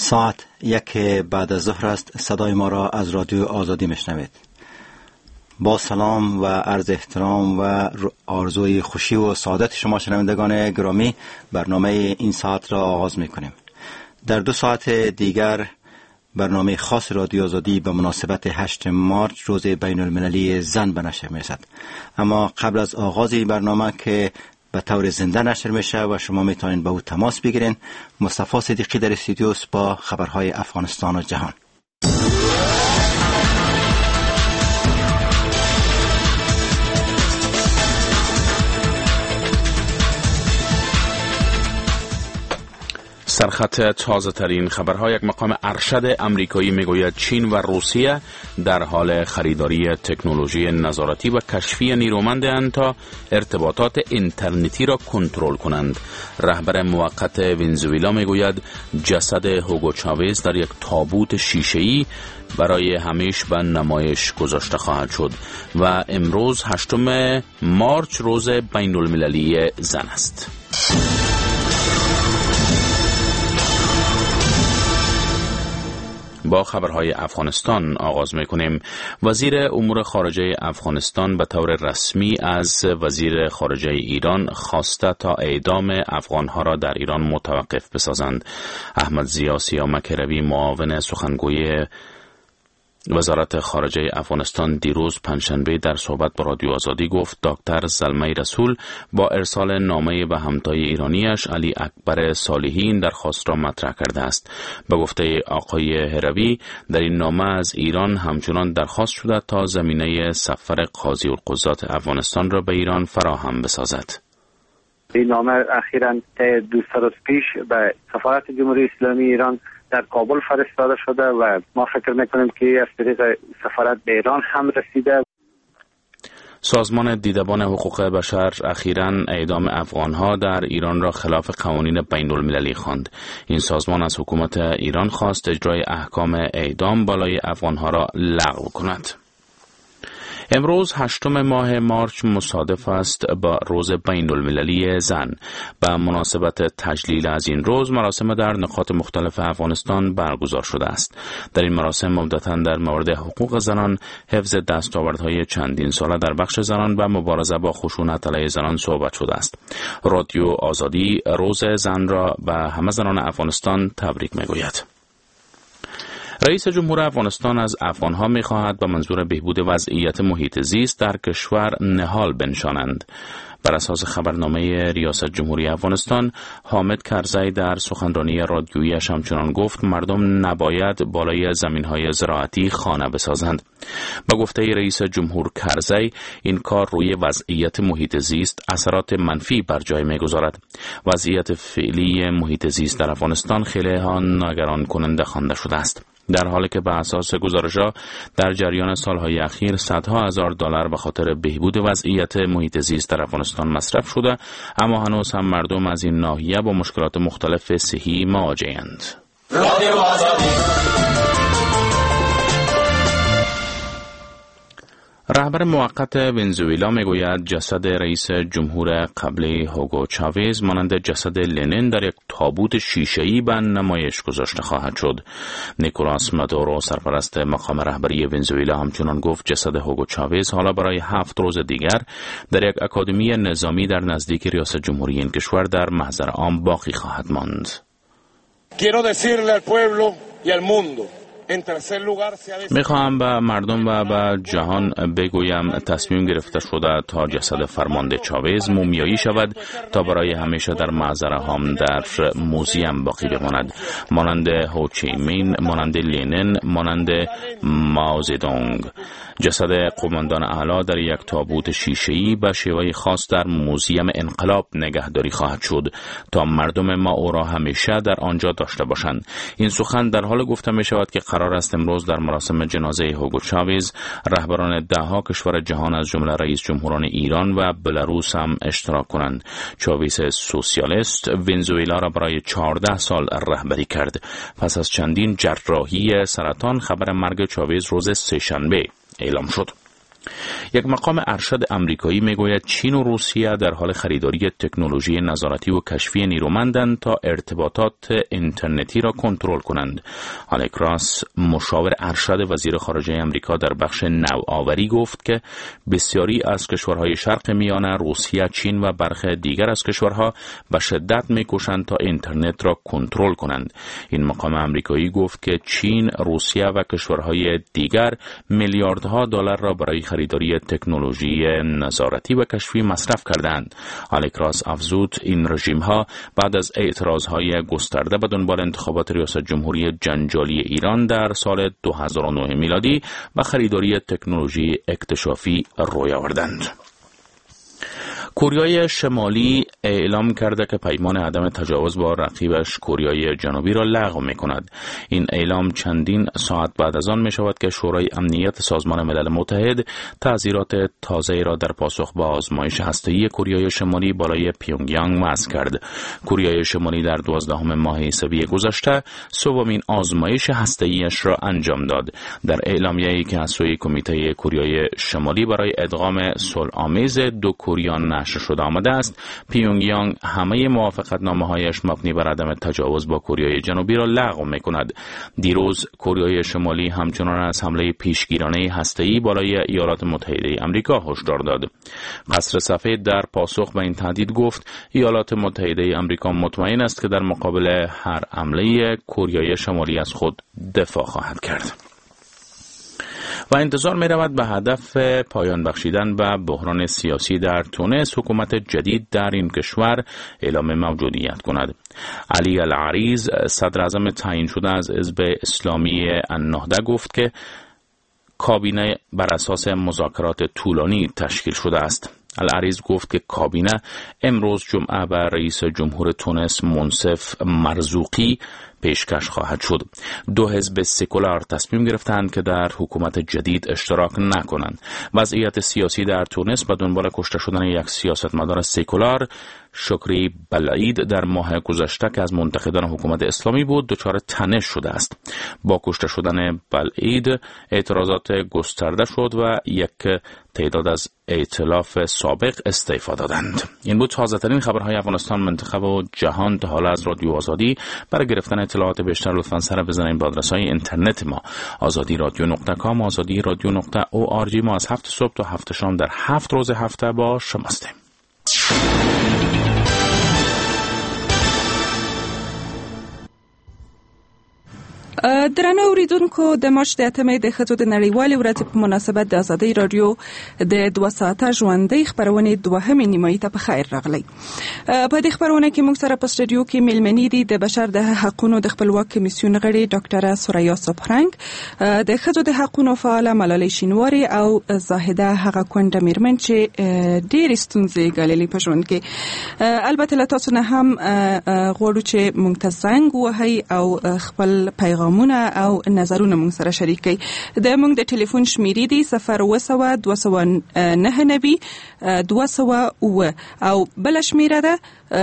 ساعت 1 بعد از ظهر است. صدای ما را از رادیو آزادی میشنوید. با سلام و عرض احترام و آرزوی خوشی و سعادت شما شنوندگان گرامی، برنامه این ساعت را آغاز میکنیم. در 2 ساعت دیگر برنامه خاص رادیو آزادی به مناسبت 8 مارچ روز بین المللی زن به نشر میرسد. اما قبل از آغاز این برنامه که به طور زنده نشر میشه و شما میتونید با او تماس بگیرین، مصطفی صدیقی در استودیو با خبرهای افغانستان و جهان. سرخط تازه ترین خبرها. یک مقام ارشد امریکایی میگوید چین و روسیه در حال خریداری تکنولوژی نظارتی و کشفی نیرومندند تا ارتباطات اینترنتی را کنترل کنند. رهبر موقت ونزوئلا میگوید جسد هوگو چاوز در یک تابوت شیشه‌ای برای همیشه به نمایش گذاشته خواهد شد و امروز 8 مارچ روز بین المللی زن است. با خبرهای افغانستان آغاز می‌کنیم. وزیر امور خارجه افغانستان به طور رسمی از وزیر خارجه ایران خواسته تا اعدام افغانها را در ایران متوقف بسازند. احمد ضیا سیامک-روی معاون سخنگوی وزارت خارجه افغانستان دیروز پنجشنبه در صحبت با رادیو آزادی گفت دکتر زلمه رسول با ارسال نامه به همتای ایرانیش علی اکبر صالحی این درخواست را مطرح کرده است. به گفته آقای هروی در این نامه از ایران همچنان درخواست شده تا زمینه سفر قاضی القضات افغانستان را به ایران فراهم بسازد. این نامه اخیراً 2 روز پیش به سفارت جمهوری اسلامی ایران در کابل فرستاده شده و ما فکر میکنیم که از طریق سفارت به ایران هم رسیده. سازمان دیدبان حقوق بشر اخیراً اعدام افغانها در ایران را خلاف قوانین بین المللی خواند. این سازمان از حکومت ایران خواست اجرای احکام اعدام بالای افغانها را لغو کند. امروز 8 ماه مارچ مصادف است با روز بین المللی زن. به مناسبت تجلیل از این روز مراسم در نقاط مختلف افغانستان برگزار شده است. در این مراسم عمدتاً در مورد حقوق زنان، حفظ دستاوردهای چندین ساله در بخش زنان و مبارزه با خشونت علیه زنان صحبت شده است. رادیو آزادی روز زن را به همه زنان افغانستان تبریک میگوید. رئیس جمهور افغانستان از افغانها می‌خواهد به منظور بهبود وضعیت محیط زیست در کشور نهال بنشانند. بر اساس خبرنامه ریاست جمهوری افغانستان، حامد کرزی در سخنرانی رادیویی‌اش همچنان گفت مردم نباید بالای زمین‌های زراعتی خانه بسازند. با گفته رئیس جمهور کرزی، این کار روی وضعیت محیط زیست اثرات منفی بر جای می‌گذارد. وضعیت فعلی محیط زیست در افغانستان خیلی نگران کننده خوانده شده است. در حالی که به اساس گزارش‌ها در جریان سالهای اخیر صدها هزار دلار به خاطر بهبود وضعیت محیط زیست در افغانستان مصرف شده، اما هنوز هم مردم از این ناحیه با مشکلات مختلف صحی مواجه‌اند. رهبر موقت ونزوئلا میگوید جسد رئیس جمهور قبلی هوگو چاوز مانند جسد لنین در یک تابوت شیشه‌ای به نمایش گذاشته خواهد شد. نیکولاس مادورو سرپرست مقام رهبری ونزوئلا همچنان گفت جسد هوگو چاوز حالا برای 7 روز دیگر در یک اکادمی نظامی در نزدیک ریاست جمهوری این کشور در محضر عام باقی خواهد ماند. Quiero decirle al pueblo y al mundo میخواهم به مردم و به جهان بگویم تصمیم گرفته شده تا جسد فرمانده چاوز مومیایی شود تا برای همیشه در محضر عام در موزیم باقی بماند، مانند هوچیمین، مانند لنین، مانند مائو زedong. جسد قماندان اعلی در یک تابوت شیشه‌ای به شیوه خاص در موزیم انقلاب نگهداری خواهد شد تا مردم ما او را همیشه در آنجا داشته باشند. این سخن در حال گفته می شود که قرار است امروز در مراسم جنازه هوگو چاوز رهبران 10 کشور جهان از جمله رئیس جمهوران ایران و بلاروس هم اشتراک کنند. چاوز سوسیالیست ونزوئلا را برای 14 سال رهبری کرد. پس از چندین جراحی سرطان خبر مرگ چاوز روز سه‌شنبه اعلام شد. یک مقام ارشد آمریکایی میگوید چین و روسیه در حال خریداری تکنولوژی نظارتی و کشفی نیرومندند تا ارتباطات اینترنتی را کنترل کنند. آلک راس، مشاور ارشد وزیر خارجه آمریکا در بخش نوآوری، گفت که بسیاری از کشورهای شرق میانه، روسیه، چین و برخی دیگر از کشورها به شدت میکوشند تا اینترنت را کنترل کنند. این مقام آمریکایی گفت که چین، روسیه و کشورهای دیگر میلیاردها دلار را برای خریداری تکنولوژی نظارتی و کشفی مصرف کردند. آلک راس افزود این رژیم‌ها بعد از اعتراضهای گسترده به دنبال انتخابات ریاست جمهوری جنجالی ایران در سال 2009 میلادی و خریداری تکنولوژی اکتشافی روی آوردند. کره شمالی اعلام کرده که پیمان عدم تجاوز با رقیبش کره جنوبی را لغو می‌کند. این اعلام چندین ساعت بعد از آن می‌شود که شورای امنیت سازمان ملل متحد تعزیرات تازه‌ای را در پاسخ به آزمایش هسته‌ای کره شمالی بالای پیونگیانگ وضع کرد. کره شمالی در 12 ماه اسفند گذشته سومین آزمایش هسته‌ایش را انجام داد. در اعلامیه‌ای که از سوی کمیته کره شمالی برای ادغام صلح‌آمیز دو کره نشر شده آمده است، پیونگیانگ همه موافقتنامه‌هایش مبنی بر عدم تجاوز با کره جنوبی را لغو می‌کند. دیروز کره شمالی همچنان از حمله پیشگیرانه هسته‌ای بالای ایالات متحده آمریکا هشدار داد. قصر سفید در پاسخ به این تهدید گفت ایالات متحده آمریکا مطمئن است که در مقابل هر حمله کره شمالی از خود دفاع خواهد کرد. و انتظار می رود به هدف پایان بخشیدن به بحران سیاسی در تونس حکومت جدید در این کشور اعلام موجودیت کند. علی العریض، صدر اعظم تعیین شده از حزب اسلامی النهضه، گفت که کابینه بر اساس مذاکرات طولانی تشکیل شده است. العریض گفت که کابینه امروز جمعه به رئیس جمهور تونس منصف مرزوقی پیشکش خواهد شد. دو حزب سکولار تصمیم گرفتند که در حکومت جدید اشتراک نکنند. وضعیت سیاسی در تونس به دنبال کشته شدن یک سیاستمدار سکولار، شکری بلعید، در ماه گذشته که از منتقدان حکومت اسلامی بود دچار تنش شده است. با کشته شدن بلعید اعتراضات گسترده شد و یک تعداد از ائتلاف سابق استعفا دادند. این بود تازه‌ترین خبرهای افغانستان، منطقه و جهان تا حالا از رادیو آزادی. برای گرفتن اطلاعات بیشتر لطفاً سر بزنید به آدرس‌های اینترنت ما azadi.radio.com azadi.radio.org. ما از 7 صبح تا 7 شام در 7 روز هفته با شماستیم. درنو اوریدونکو، د مارچ د اتمې د ښځو د نړیوالې ورځې په مناسبت د ازادۍ رادیو د 2 ساعته ژوندۍ خپرونې دوهمې نیمایي ته په خیر راغلی. په دې خپرونه کې موږ سره په سټوډیو کې میلمنې دي د بشر د حقونو د خپلواک کمیسیون غړي ډاکټره سوریا سپرنګ، د ښځو د حقونو فعاله ملالۍ شینواري او زاهده هغه کونډه میرمن چې ډېرې ستونزې ګاللې په ژوند کې. البته له تاسو نه هم غواړو چې موږ ته زنګ ووهئ او خپل پیغامونه او نظرونه موږ سره شریک کړئ. د موږ د ټلیفون شمیرې دي 02029 200 او بل شمیره ده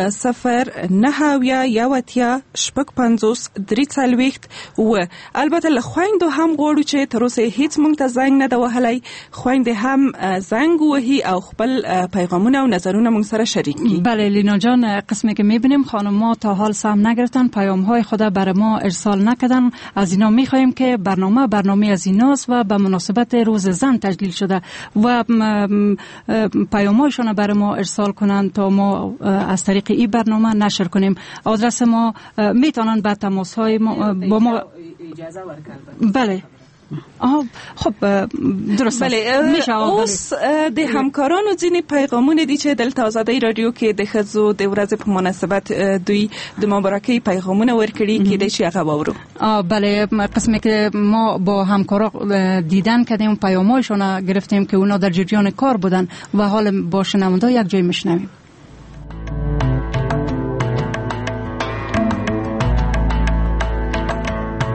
090 البته له خویندو هم غواړو چې تر اوسه هیڅ موږ ته زنګ نه ده وهلی، خویندې هم زنګ وهي او خپل پیغامونه او نظرونه موږ سره شریک کړي. بله لینا جان، قسمی که میبینیم خانم‌ها تا حال سهم نگرفتن، پیام‌های خود برای ما ارسال نکردن. از اینا میخوایم که برنامه از ایناست و به مناسبت روز زن تجلیل شده و پیام‌هایشان برای ما ارسال کنند تا ما از طریق این برنامه نشر کنیم. آدرس ما میتونن به تماس‌های با ما اجازه ورکړي. بله. خب درست. بله، اوس د همکارانو ځینې پیغامونه دي چې دلته آزادۍ رادیو کې د ښځو د ورځې په مناسبت دوی د مبارکۍ پیغامونه ورکړي، کېدای شي هغه واورو. بله، قسمی که ما با همکارا دیدن کردیم، پیام‌هایشون گرفتیم که اونا در جریان کار بودن و حال با شنونده یک جای میشنویم.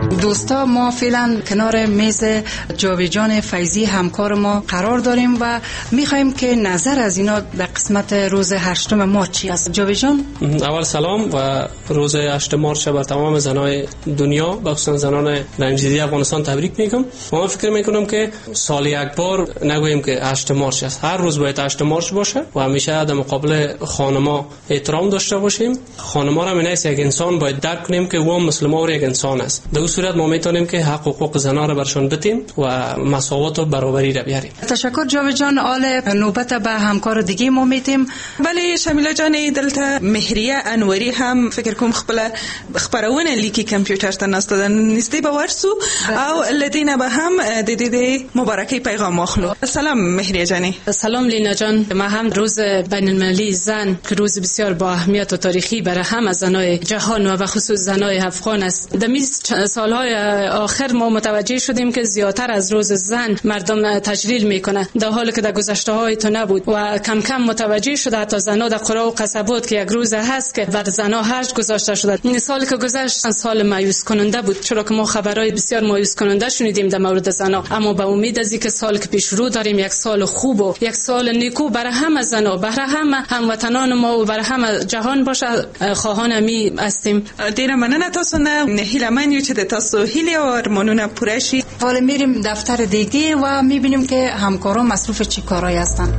دوستا ما فعلا کنار میز جاویدجان فیضی همکار ما قرار داریم و میخوایم که نظر از اینا در قسمت روز 8 مارچ چی است. جاویدجان، اول سلام و روز 8 مارچ بر تمام زنای دنیا، بخصوصا زنان رنجیده افغانستان تبریک میگم. ما فکر میکنم که سال یک بار نگوییم که 8 مارچ است، هر روز باید 8 مارچ باشه و همیشه در مقابل خانما احترام داشته باشیم. خانما را مینایست یک انسان باید درک کنیم که او مسلمان و یک انسان است. در صورت ما میتونیم که حقوق زنان را برشان بدیم و مساوات و برابری را بیاریم. تشکر جاویدجان. آل نوبت به همکار دیگه ما میتیم. ولی شمیلا جان دلته مهریه انوری هم فکر کوم خبرونه لیکی کمپیوتر ته نستدن نستی به ورسو او لدینا به هم د دې مبارکي پیغام اخلو. سلام مهریه جانی. سلام لینا جان. ما هم روز بین المللی زن که روز بسیار با اهمیت و تاریخی برای همه زنای جهان و خصوص زنای افغان است. در سالهای آخر ما متوجه شدیم که زیاتر از روز زن مردم تجلیل میکنه، در حالی که در گذشته های تو نبود و کم کم متوجه شده حتی زنها در قرا و قصبات که یک روز هست که بر زنها هرج گذاشته شده. این سالی که گذشت سال مایوس کننده بود، چرا که ما خبرهای بسیار مایوس کننده شنیدیم در مورد زنها، اما به امید از اینکه سالی که پیش رو داریم یک سال خوب و یک سال نیکو برای همه زنها، برای همه هموطنان ما و برای همه جهان باشه خواهان می هستیم. ډیره مننه تاسو نه هیله من یو چې د تاسو هیله او ارمانونه پوره شي. حالا میریم دفتر دیگه و میبینیم که همکاران مصروف چی کارایی هستن.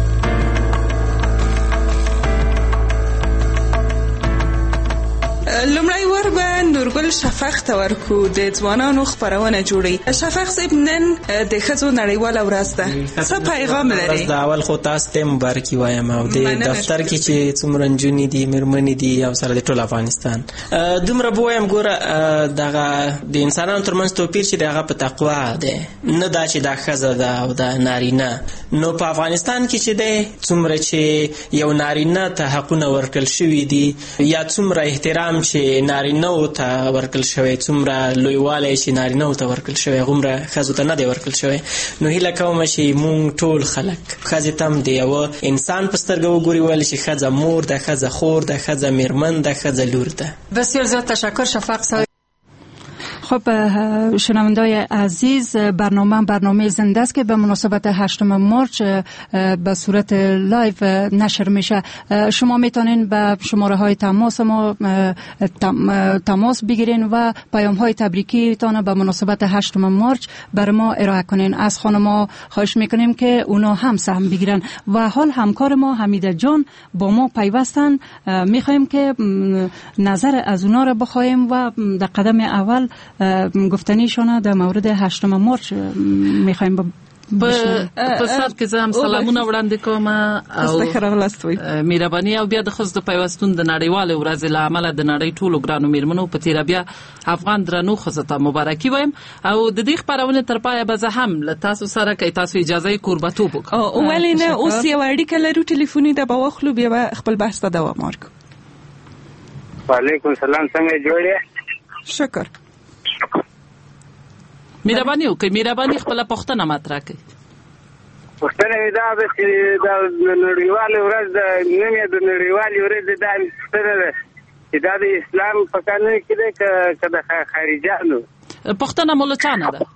لومړی ور به نورګل شفق ته ورکو د ځوانانو خبرونه جوړي. شفق صاحب نن د ښځو نړیواله ورځ ده، څه پیغام لري؟ د اول خو تاسو ته مبارکي وایم او د دفتر کې چې څومره نجونې دي مېرمنې دي او سره د ټول افغانستان دومره به وایم. ګوره دغه د انسانانو ترمنځ توپیر چې دغه په تقوا دی، نه دا چې دا ښځه ده او دا نارینه. نو په افغانستان کې چې دی څومره چې یو نارینه ته حقونه ورکړل شوي دي یا څومره احترام چې نارینه ته ورکړل شوی، څومره لویوالی چې نارینه ته ورکړل شوی غومره ښځو ته نه دی ورکړل شوی. نو هیله کوم چې مونږ ټول خلک ښځې ته هم د یوه انسان په سترګه وګوري، ویل چې ښځه مور ده، ښځه خور ده، ښځه میرمن ده، ښځه لور ده. بسیار زیاد تشکر شفق صاحب. خب شنوندای عزیز، برنامه زنده است که به مناسبت 8 مارچ به صورت لایو نشر میشه. شما میتونین به شماره های تماس ما تماس بگیرین و پیام های تبریکی تان به مناسبت 8 مارچ بر ما ارائه کنین. از خانم خواهش میکنیم که اونا هم سهم بگیرن و حال همکار ما حمیده جان با ما پیوستن. میخوایم که نظر از اونا را بخوایم و در قدم اول گفتنیشونه در مورد 8 مارچ میخوایم په سر کې زه هم سلامونه وړاندې کوم او مهرباني او بیا د ښځو د پیوستون د نړیوالې ورځې له امله د نړۍ ټولو ګرانو میرمنو په تیره بیا افغان درنو ښځو ته مبارکي وایم او د دې خپرونې تر پایه به زه هم له تاسو سره که تاسو اجازه یې کوربتوب وکړم. ولې نه، اوس یوه اړیکه لرو ټلیفوني ده، به واخلو بیا به خپل بحث ته دوام ورکړو. وعلیکم السلام، څنګه جوړ یې؟ شکر. مهرباني وکړئ، مهرباني خپله پوښتنه مطرح کړئ. پوښتنه مې دا ده چې د نړیوالې ورځ د نن یې د نړیوالې ورځ دا پوښتنه ده چې دا د اسلام په قانون کې دی که د خارجیانو؟ پوښتنه مو له چا نه ده؟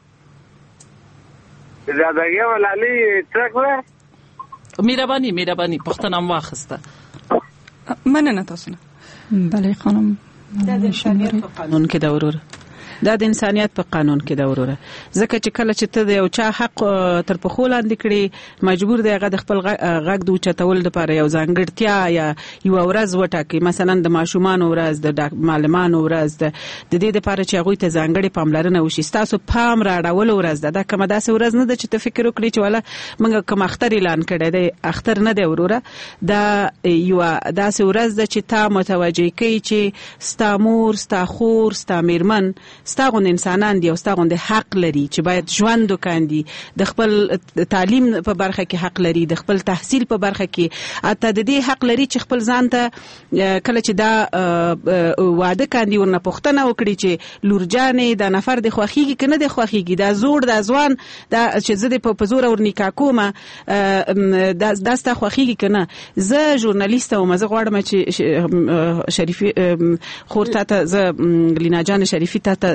د دغې ولالۍ ټرک ده. مهرباني پوښتنه م واخیسته. مننه تاسو نه. بله خانم، دا د انسانیت په قانون کې ده وروره، دا د انسانیت په قانون کې ده وروره. ځکه چې کله چې ته د یو چا حق تر پښو لاندې کړې، مجبور دی هغه د خپل غږ د اوچتولو دپاره یو ځانګړتیا یا یوه ورځ وټاکي، مثلا د ماشومانو ورځ، د معلمانو ورځ، د دې دپاره چې هغوی ته ځانګړې پاملرنه وشي. ستاسو پام رااړولو ورځ ده، دا کومه داسې ورځ نه ده چې ته فکر وکړې چې والا موږ کوم اختر اعلان کړی دی. اختر نه دی وروره، دا یوه داسې ورځ ده چې تا متوجه کوي چې ستا مور، ستا خور، ستا میرمن ستا غوندې انسانان دي او ستا غوندې حق لري چې باید ژوند وکاندي، د خپل تعلیم په برخه کې حق لري، د خپل تحصیل په برخه کې حتی د دې حق لري چې خپل ځان ته کله چې دا واده کاندي ورنه پوښتنه وکړي چې لورجانې دا نفر د خوښیږي که نه د خوښیږي، دا زوړ دا ځوان دا چې زه د په زوره ور نکاح کومه دا ستا خوښیږي که نه. زه ژورنالیسته وم، زه غواړم چې شریفي خور تا ته، زه لینا جان شریفي تا ته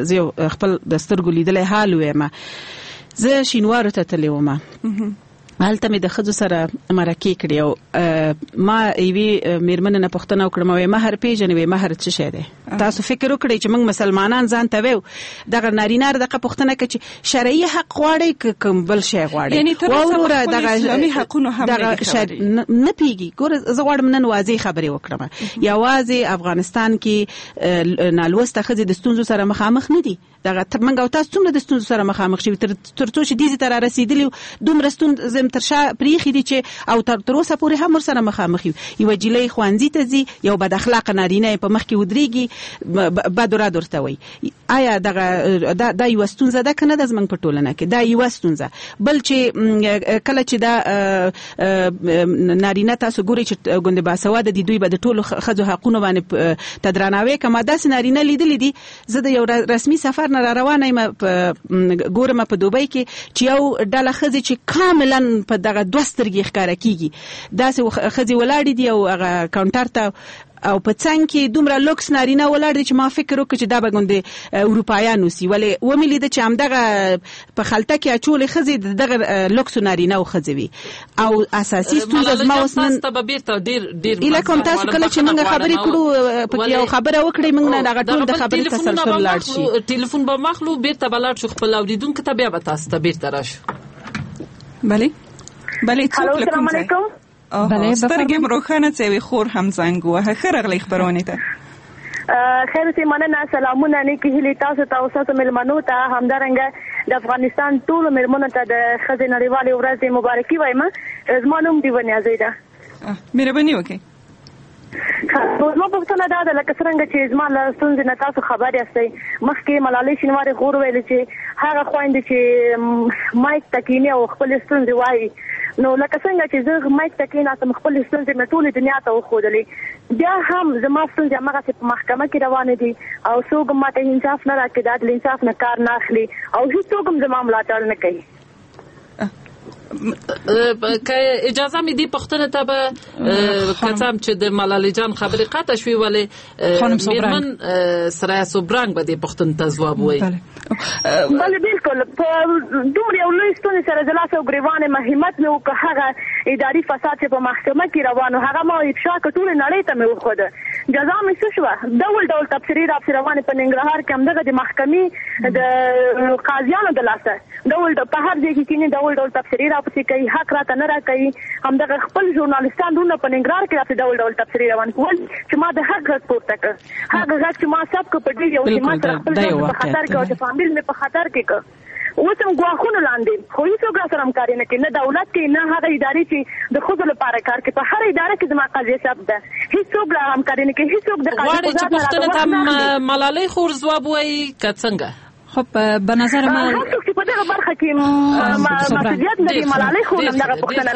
زه خپل د سترګو لیدلې حال وایم. زه شینوارو ته تللی وم، هلته مې د ښځو سره مرکې کړې او ما یوې میرمنې نه پوښتنه وکړم، وایي مهر پیژنې؟ وایي مهر څه شی دی؟ تاسو فکر وکړئ چې موږ مسلمانان ځان ته ویو دغه نارینه دغه پوښتنه کوي چې شرعي حق غواړئ که کوم بل شی غواړئ؟ یعنی تر اوسه دغه اسلامي حقونه هم نه پیږي. ګوره زه غواړم نن واضح خبرې وکړم، یوازې افغانستان کې نالوسته ښځې د ستونزو سره مخامخ نه دي. دغه موږ او تاسو څومره د ستونزو سره مخامخ شوي تر څو چې دې ته رارسېدلي دومره ستونزې تر شا پرېښي دي چې او تر اوسه پورې هم ورسره مخامخ یو. یوه جیلۍ ښوونځي ته ځي، یو بد اخلاقه نارینه یې په مخ کې ودرېږي، بد و رد ورته وایي. آیا دا یوه ستونزه ده که نه ده زموږ په ټولنه کې؟ دا یوه ستونزه. بل چې کله چې دا نارینه تاسو ګورئ چې ګوندې باسواده دي، دوی به د ټولو ښځو حقونو باندې ته درناوی کوي. ما داسې نارینه لیدلي دي. زه د یو رسمي سفر نه را روانه یم، ګورم په دوبۍ کې چې یو ډله ښځې چې کاملا په دغه دوه سترګې ښکاره کېږي، داسې ښځې ولاړې دي او هغه کاونټر ته او په څنګ کې دومره لوکس نارینه ولاړ دي چې ما فکر وکړ چې دا به ګوندې اروپایان اوسي. ولې ومې لیده چې همدغه په خلطه کې اچولې ښځې دغه لوکسو نارینه و ښځې وي. او اساسي ستونزه زما اوس نن ایله کوم تاسو کله چې موږ خبرې کړو پکې یو خبره وکړئ، موږ نه دغه ټول د خبرې تسلسل لاړ شي. ټلیفون به مخلو بیرته بلاړ شو خپل اوریدونکو ته، بیا به تاسو ته بیرته راشو. بله څوک له کوم ځای؟ سترګې م روښانه څوي، خور هم زنګ ووهه. ښه راغلی خپرونې ته. خیر اوسې، مننه. سلامونه، نیکې هیلې تاسو ته او ستاسو مېلمنو ته، همدارنګه د افغانستان ټولو مېرمنو ته د ښځې نړیوالې ورځې مبارکي وایم. زما نوم دیوه نیازۍ ده. مهرباني وکړئ. زما پوښتنه دا ده لکه څرنګه چې زما له ستونزې نه تاسو خبر یاستئ، مخکې ملالۍ شینواري غور ویلې چې هغه خویندې چې مایک ته کښېني او خپلې ستونزې وایي، نو لکه څنګه چې زه مایک ته کښېناستم خپلې ستونزې مې ټولې دنیا ته وښودلې، بیا هم زما ستونزې هماغسې په محکمه کې روانې دي او څوک هم ماته انصاف نه راکوي، د عدل انصاف نه کار نه اخلي او هېڅوک هم زما ملاتړ نه کوي. که اجازه می دی پختنه تا به کتم چې د ملالۍ جان خبرې قطع شوي، ولی میرمن سرای سوبرنګ به دی پختن ته ځواب وایي. بله بالکل. په دومره یو لوی ستونزې سره د لاس او ګریوان همت مې وکړ، هغه اداري فساد چې په محکمه کې روان و هغه ما افشا کړ، ټولې نړۍ ته مې وښوده. جزا مې څه شوه؟ ډول ډول تبصرې راپسې روانې په ننګرهار کې، همدغه د محکمې د قاضیانو د لاسه ډول په هر ځای کې کښېني ډول ډول تبصرې راپسې کوي، حق راته نه راکوي. همدغه خپل ژورنالستان ورونه په ننګرهار کې راپسې ډول ډول تبصرې روان کول چې ما د حق غږ پورته کړ، هغه غږ چې ما ثبت کړ په ډېر یو چې ما سره خپل ځان په خطر کې او د فامیل مې په خطر کې کړ. اوس هم ګواښونه لاندې، خو هېڅوک راسره همکاري نه کوي، نه دولت کوي نه هغه ادارې چې د ښځو لپاره کار کوي. په هر اداره کې زما قضیه ثبت ده، هېڅوک همکاري نه کوي، هېڅوک د غواړي چې پوښتنه ته ملالۍ خور ځواب وایي که څنګه؟ خب به نظر من هر څوک چې په دغه برخه کې مسئولیت لري ملالۍ خور هم دغه پوښتنه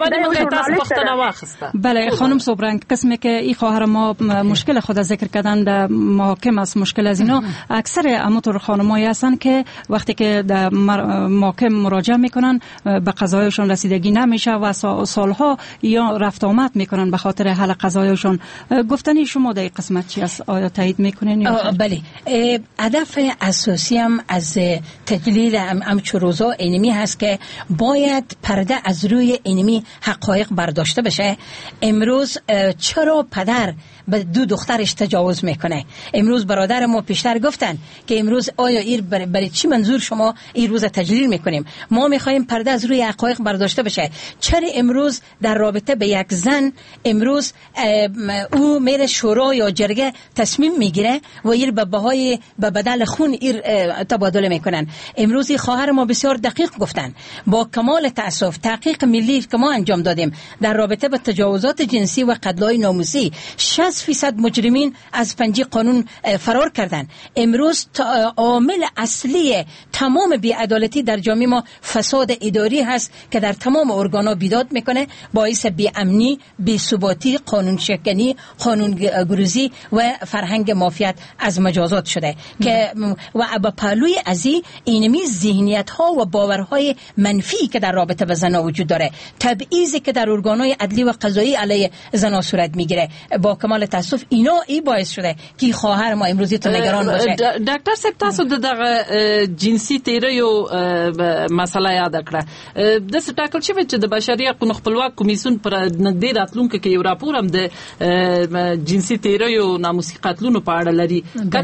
کوي. بله خانم سوبرنگ، قسمی که این خواهر ما مشکل خود ذکر کردن در محاکم است، مشکل از اینا اکثر همونطور خانمایی هستن که وقتی که در محاکم مراجعه میکنن به قضایشون رسیدگی نمیشه و سالها یا رفت آمد میکنن به خاطر حل قضایشون. گفتنی شما در این قسمت چی است؟ آیا تایید میکنین؟ بله، هدف اساسی هم از تجلیل همچو روزا اینمی هست که باید پرده از روی اینمی حقایق برداشته بشه. امروز چرا پدر به دو دخترش تجاوز میکنه؟ امروز برادر ما پیشتر گفتن که امروز آیا این برای چی منظور شما این روز تجلیل میکنیم؟ ما میخوایم پرده از روی حقایق برداشته بشه. چرا امروز در رابطه به یک زن امروز او میره شورا یا جرگه تصمیم میگیره و این به بهای به بدل خون این تبادله میکنن؟ امروز خواهر ما بسیار دقیق گفتن، با کمال تاسف تحقیق ملی که ما انجام دادیم در رابطه با تجاوزات جنسی و قتل‌های ناموسی 60% مجرمین از پنجه قانون فرار کردن. امروز عامل اصلی تمام بی‌عدالتی در جامعه ما فساد اداری هست که در تمام ارگانا بیداد میکنه، باعث بی‌امنی، بی‌ثباتی، قانون شکنی، قانون گریزی و فرهنگ مافیات از مجازات شده که و با پهلوی ازی اینمی ذهنیت ها و باورهای منفی که در رابطه با زنها وجود داره، تبعیضی که در ارگانهای عدلی و قضایی علیه زنها صورت میگیره. با کمال کمال تاسف اینا باعث شده که خواهر ما امروزی تو نگران باشه. ډاکټر صاحب تاسو دغه جنسي تیریو مسله یاد کړه. د ټاکل شوی چې د بشري حقوقو خپلواک کمیسیون پر نږدې راتلونکو کې یو راپور هم د جنسي تیریو ناموسي قتلونو په اړه لري.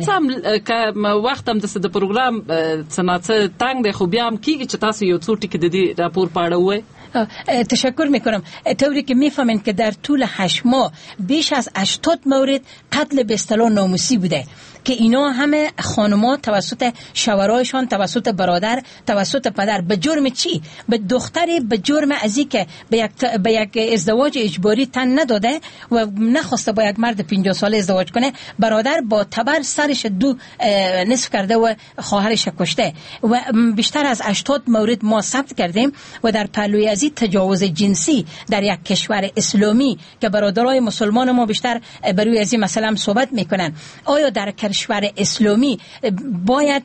که وخت هم د پروګرام څنګه تنگ دی خو بیا هم کیږي چې تاسو یو څو ټکي د دې راپور په اړه وایي. تشکر میکنم. طوری که میفهمین که در طول 8 ماه بیش از 80 مورد قتل به اصطلاح ناموسی بوده که اینا همه خانم‌ها توسط شوهرایشان، توسط برادر، توسط پدر. به جرم چی؟ به دختری به جرم ازی که به یک ازدواج اجباری تن نداده و نخواسته با یک مرد 50 ساله ازدواج کنه، برادر با تبر سرش دو نصف کرده و خواهرش کشته و بیشتر از 80 مورد ما ثبت کردیم. و در پهلوی ازی تجاوز جنسی در یک کشور اسلامی که برادرای مسلمان ما بیشتر بروی ازی مثلا صحبت میکنن، آیا در کشور اسلامی باید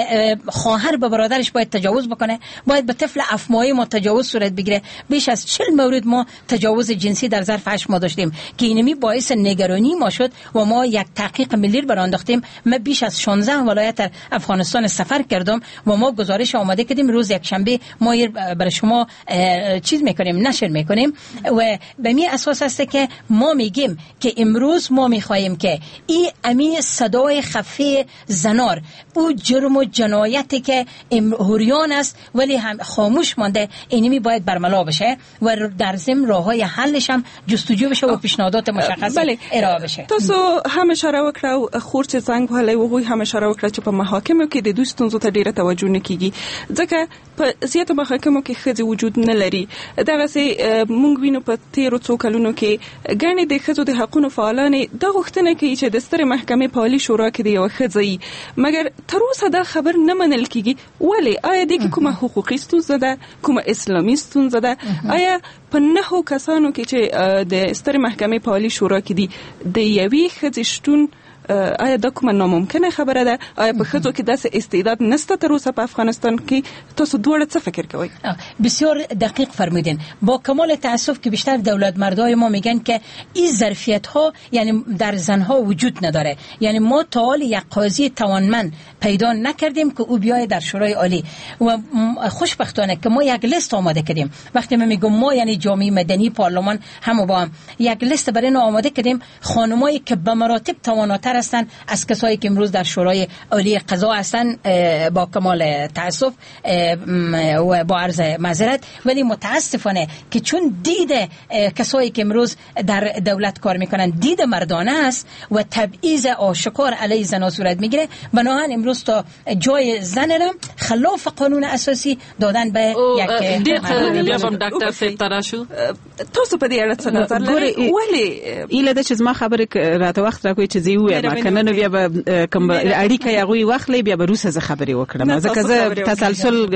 خواهر به برادرش باید تجاوز بکنه؟ باید به طفل 7 ماهه ما تجاوز صورت بگیره؟ بیش از 40 مورد ما تجاوز جنسی در ظرف 8 ماه داشتیم که اینمی باعث نگرانی ما شد و ما یک تحقیق ملی را انداختیم. ما بیش از 16 ولایت افغانستان سفر کردم و ما گزارش آماده کردیم. روز یک شنبه ما برای شما چیز میکنیم، نشر میکنیم و به می اساس است که ما میگیم که امروز ما میخواهیم که این امی صدای خفی زنار، او جرم و جنایتی که هوریان است ولی هم خاموش مانده، اینمی باید برملا بشه و در ضمن راههای حلش هم جستجو بشه و پیشنهادات مشخصی ارائه بشه. تاسو هم اشاره وکړه خور چې څنګه هلي وغوي هم اشاره وکړه چې په محاکمو کې د دوی ستونزو ته ډیره توجه نه کیږي ځکه په زیاتو محاکمو کې ښځې وجود نه لري. دغه سي مونږ وینو په تیرو څو کلونو کې ګڼې د ښځو د حقوقو فعالان د غوښتنه کوي چې د ستر محکمې په عالی شورا کې د یو ښځې مګر تر اوسه دا خبر نه منل کیږي. ولی آیا د کومه حقوقي ستونزه ده، کومه اسلامي ستونزه ده؟ آیا په 9 کسانو کې چې د ستر محکمې په عالی شورا کې دي د یوې ښځې شتون آیا دا کومه ناممکنه خبره ده؟ آیا په ښځو کې داسې استعداد نشته تر اوسه په افغانستان کې؟ تاسو دوړه څه فکر کوئ؟ بسیار دقیق فرمودین. با کمال تاسف که بیشتر دولت مردای ما میگن که این ظرفیت ها یعنی در زنها وجود نداره. یعنی ما تا حال یک قاضی توانمند پیدا نکردیم که او بیای در شورای عالی و خوشبختانه که ما یک لیست آماده کردیم. وقتی من میگم ما یعنی جامعه مدنی، پارلمان، هم با هم یک لیست برای اینا آماده کردیم، خانمایی که به مراتب تواناتر هستن از کسایی که امروز در شورای عالی قضا هستن. با کمال تاسف و با عرض معذرت، ولی متاسفانه که چون دید کسایی که امروز در دولت کار میکنن دید مردانه است و تبعیض آشکار علیه زنان صورت میگیره، بنابراین امروز تا جای زن را خلاف قانون اساسی دادن به یک ډاکټر صاحب تراشو. تاسو په دې اړه څه نظر لرئ؟ ولی ایله د چې ما خبره راته وخت راکوي چې زی وې کنه نو بیا به کوم اړیکه یغوي واخلې بیا به روسه ز خبري وکړم ځکه زه تسلسل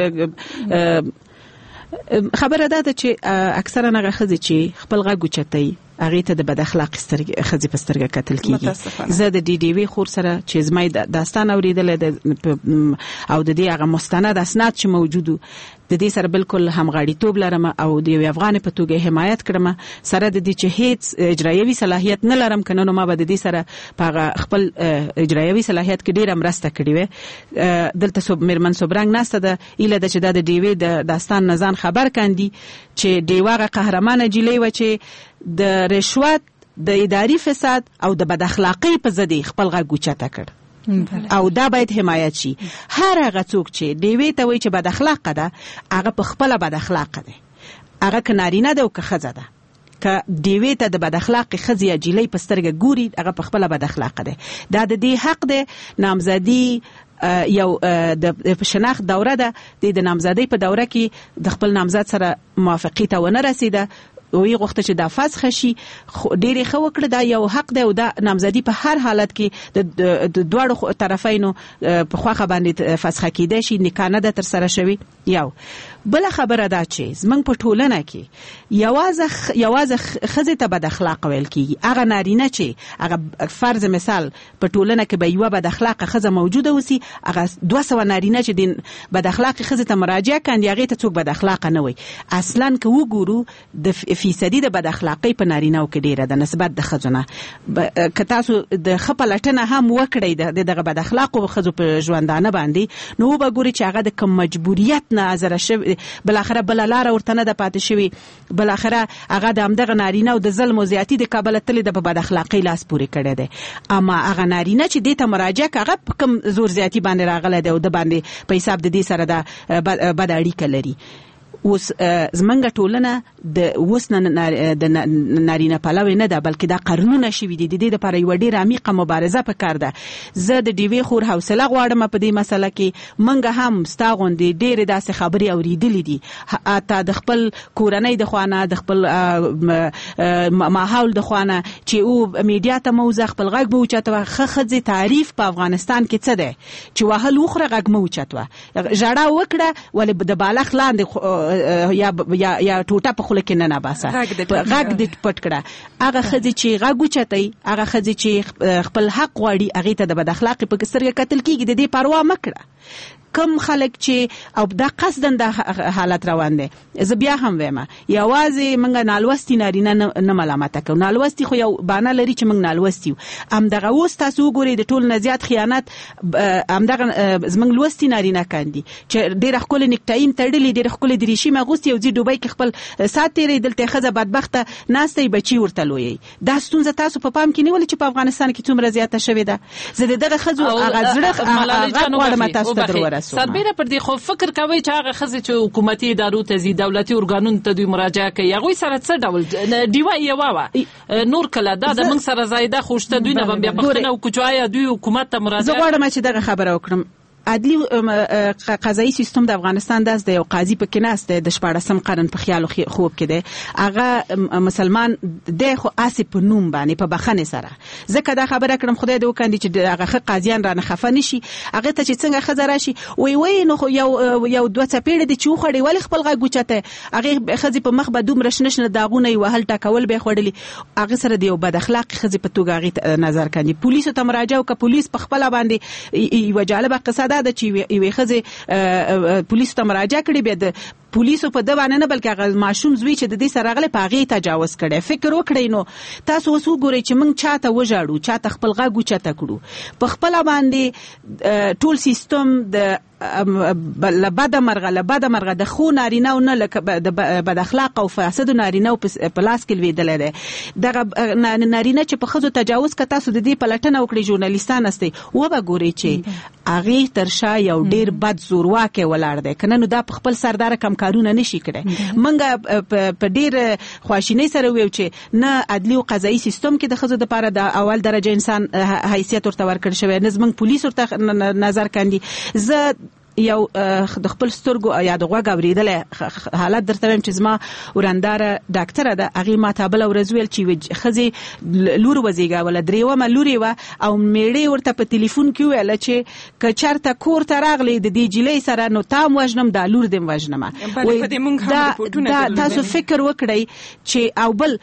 خبره ده چې اکثره نه غخذ چې خپل غږ چتای هغه ته د بد اخلاق سترګې خزي پسترګه قتل کیږي. زه د ډي ډي وی خور سره چې زمای داستان اوریدل او د دې هغه مستند اسناد چې موجودو د دې سره بالکل همغاړیتوب لرم او د یو افغان په توګه حمایت کړم. سره د دې چې هیڅ اجرایوي صلاحیت نه لرم کنه نو ما به د دې سره په خپل اجرایوي صلاحیت کې ډیره مرسته کړې و. دلته میرمن صبرنګ ناسته ده ایله د چې د ډي وی د داستان نزان خبر کاندي چې دیوغه قهرمانه جلی و چې د رشوت، د اداري فساد او د بد اخلاقۍ په ضد خپل غږ اوچته کړ او دا باید حمایت شي. هر هغه څوک چې دیوی ته وایي چې بد اخلاقه ده هغه په خپل بد اخلاقه ده، هغه کنارینه ده او که ښځه ده. که دیوی ته د بد اخلاقې ښځې یا جیلۍ په سترګه ګوري هغه په خپل بد اخلاقه ده. دا د دې حق ده. نامزدي یو د شناخت دوره ده. د نامزدۍ په دوره کې د خپل نامزد سره موافقې ته ونه رسیده وی غوښته چې دا فسخ شي، ډېرې ښه وکړه. دا یو حق دی او دا نامزدي په هر حالت کې د دواړو طرفینو په خواخه باندې فسخ کېدای شي، نکاح نه ده تر سره شوي. یو بل خبره ده چې زمونږ په ټولنه کې یوازې ښځې ته بد اخلاق ویل کېږي. هغه نارینه چې هغه فرض مثال په ټولنه کې به یوه بد اخلاقه ښځه موجوده اوسي، هغه 200 نارینه چې د بد اخلاقې ښځې ته مراجعه کاندي هغې ته څوک بد اخلاقه نه وي. اصلا که وګورو د فیصدي د بد اخلاقۍ په نارینه‌و کې ډیره ده نسبت د ښځو. که تاسو د ښه پلټنه هم وکړئ د دغه بد اخلاقو ښځو په ژوندانه باندې، نو وګورئ چې هغه د کوم مجبوریت نه ازره شوي، بلاخره بله لاره ورته نه ده پاتې شوي، بلاخره هغه د همدغه نارینه‌و د ظلم او زیاتي د کبله تلې د په بد اخلاقۍ لاس پورې کړی دی. اما هغه نارینه چې دې ته مراجعه کوي هغه په کوم زور زیاتي باندې راغلی دی او د باندې په حساب د دې سره د بد اړیکه لري. اوس زمونږ ټولنه د اوس د نارینه پلوی نه ده، بلکې دا قرنونه شوي دي. د دې لپاره یوه ډېره عمیقه مبارزه پکار ده. زه د ډیوې خور حوصله غواړم په دې مسله کې. موږ هم ستا غوندې ډېرې داسې خبرې اورېدلې دي، حتی د خپل کورنۍ د خوا نه، د خپل ماحول د خوا نه، چې او میډیا ته مو وځه، خپل غږ مو اوچتوه. ښه ښځې تعریف په افغانستان کې څه دی چې وهل وخوره غږ مو اوچتوه، ژړا وکړه ولې د بالښت لاندې یا ټوټه په خوله کې نه نباسه، غږ دې پټ کړه. هغه ښځې چې غږ اوچتوي، هغه ښځې چې خپل حق غواړي، هغې ته د بد اخلاقۍ په سترګه کتل کېږي. د دې پروا مه کړه. کم خلک چې او دا قصداً د حالت روان دی، زه بیا هم وایم یوازې موږ نالوستي نارینه نه ملامته کوو. نالوستي خو یو بانه لري چې موږ نالوستي یو. همدغه اوس تاسو وګورئ د ټول نه زیات خیانت همدغه زموږ لوستي نارینه کاندي چې ډېره ښکلې نیکټایم تړلې، ډېره ښکلې دریشي اغوستې او ځي دوبۍ کې خپل ساعت تېروي. دلته ښځه بدبخته ناسته بچي ورته لویوي. دا ستونزه تاسو په پام کې نیولې چې په افغانستان کې څومره زیاته شوې ده. زه د دغه ښځو هغه زړه غواړم تاسو ته در ورسوم. سربیره پر دې خو فکر کوي چې هغه ښځې چې حکومتي ادارو ته ځي، دولتي ارګانونو ته دوی مراجعه کوي، هغوی سره څه ډول ډیوه یوه وه نور کله دا د موږ سره زایده خوشته دوی نه به بیا پوښتنه وکړو چې آیا دوی حکومت ته مراجعه. زه غواړم چې دغه خبره وکړم. عدلی قضایي سیستم د افغانستان داس د یو قاضي په کې ناست دی، د 14م قرن په خیال او خوب کې دی. هغه مسلمان دی خو اسې په نوم باندې په بخښنې سره. ځکه دا خبره کړم خدای دې وکړي چې هغه ښه قاضیان رانه خفه نه شي. هغې ته چې څنګه ښځه راشي وی نو خو یو دوه څپېړې دي چې وخوړې ولې خپل غږ اوچتی. هغې ښځې په مخ به دومره شنه شنه داغونه یې وهل، ټکول به یې خوړلي. هغې سره د یو بد اخلاقې ښځې په توګه هغې نظر کاندي. پولیسو ته مراجعه وکړه. پولیس په خپله باندې یوه جالبه قصه دا ده چې یوې ښځې پولیسو ته مراجعه کړې، بیا د پولیسو په ده باندې نه بلکې هغه ماشوم زوی چې د دې سره راغلی په هغې تجاوز کړی. فکر وکړئ نو تاسو اوس وګورئ چې موږ چا ته وژاړو، چا ته خپل غږ اوچته کړو. په خپله باندې ټول سیستم د له بده مرغه د ښو نارینهو نه لکه د بد اخلاق او فاسدو نارینهو په لاس کې لوېدلی دی. دغه نارینه چې په ښځو تجاوز که تاسو د دې پلټنه وکړئ، ژورنالیستان هستئ، وبه ګورئ چې هغې تر شا یو ډېر بد زورواکی ولاړ دی. که نه نو دا په خپل سرداره کم کارونه نشي کړی. موږ په ډېر خواشینۍ سره ویو چې نه عدلي او قضایي سیستم کې د ښځو دپاره د اول درجه انسان حیثیت ورته ورکړل شوی، نه زموږ پولیس ورته نظر کاندي. زه یو د خپل سترګو یا د غوږ اورېدلی حالت درته وایم چې زما ورنداره ډاکټره ده، هغې ما ته بله ورځ ویل چې ښځې لور وزېږوله، درېیمه لور یې وه او میړې ورته په تلیفون کې وویله چې که چېرته کور ته راغلی د دې جیلۍ سره نو تا هم وژنم دا لور دې هم وژنمه. دا تاسو فکر وکړئ چې او بل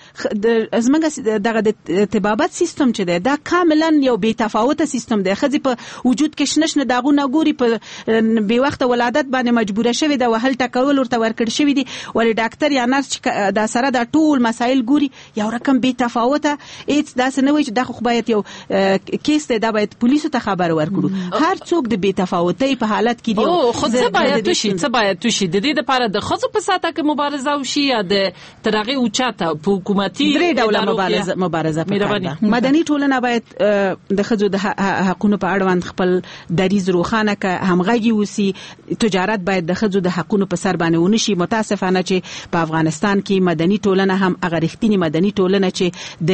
زموږ دغه د طبابت سیستم چې دی دا کاملا یو بې تفاوته سیستم دی. ښځې په وجود کې شنه شنه داغونه ګوري، په بې وخته ولادت باندې مجبوره شوې ده، وهل ټکول ورته ورکړل شوي دي. ولې ډاکټر یا نرس چې دا سره دا ټول مسایل ګوري یو رقم بې تفاوته، هېڅ داسې نه وایي چې دا خو باید یو کیس دی، دا باید پولیسو ته خبر ورکړو. هر څوک د بې تفاوتۍ په حالت کې دی. خو څه باید وشي د دې دپاره د ښځو په ساحه کې مبارزه وشي یا د تر هغې اوچته په حکومتي درې ډوله مبارزه پکار ده. مدني ټولنه باید د ښځو د حقونو په اړوند خپل دریځ روښانه کړي، همغږي تجارت باید د ښځو د حقونو په سر باندې ونشي. متاسفانه چې په افغانستان کې مدني ټولنه هم هغه رښتینې مدني ټولنه چې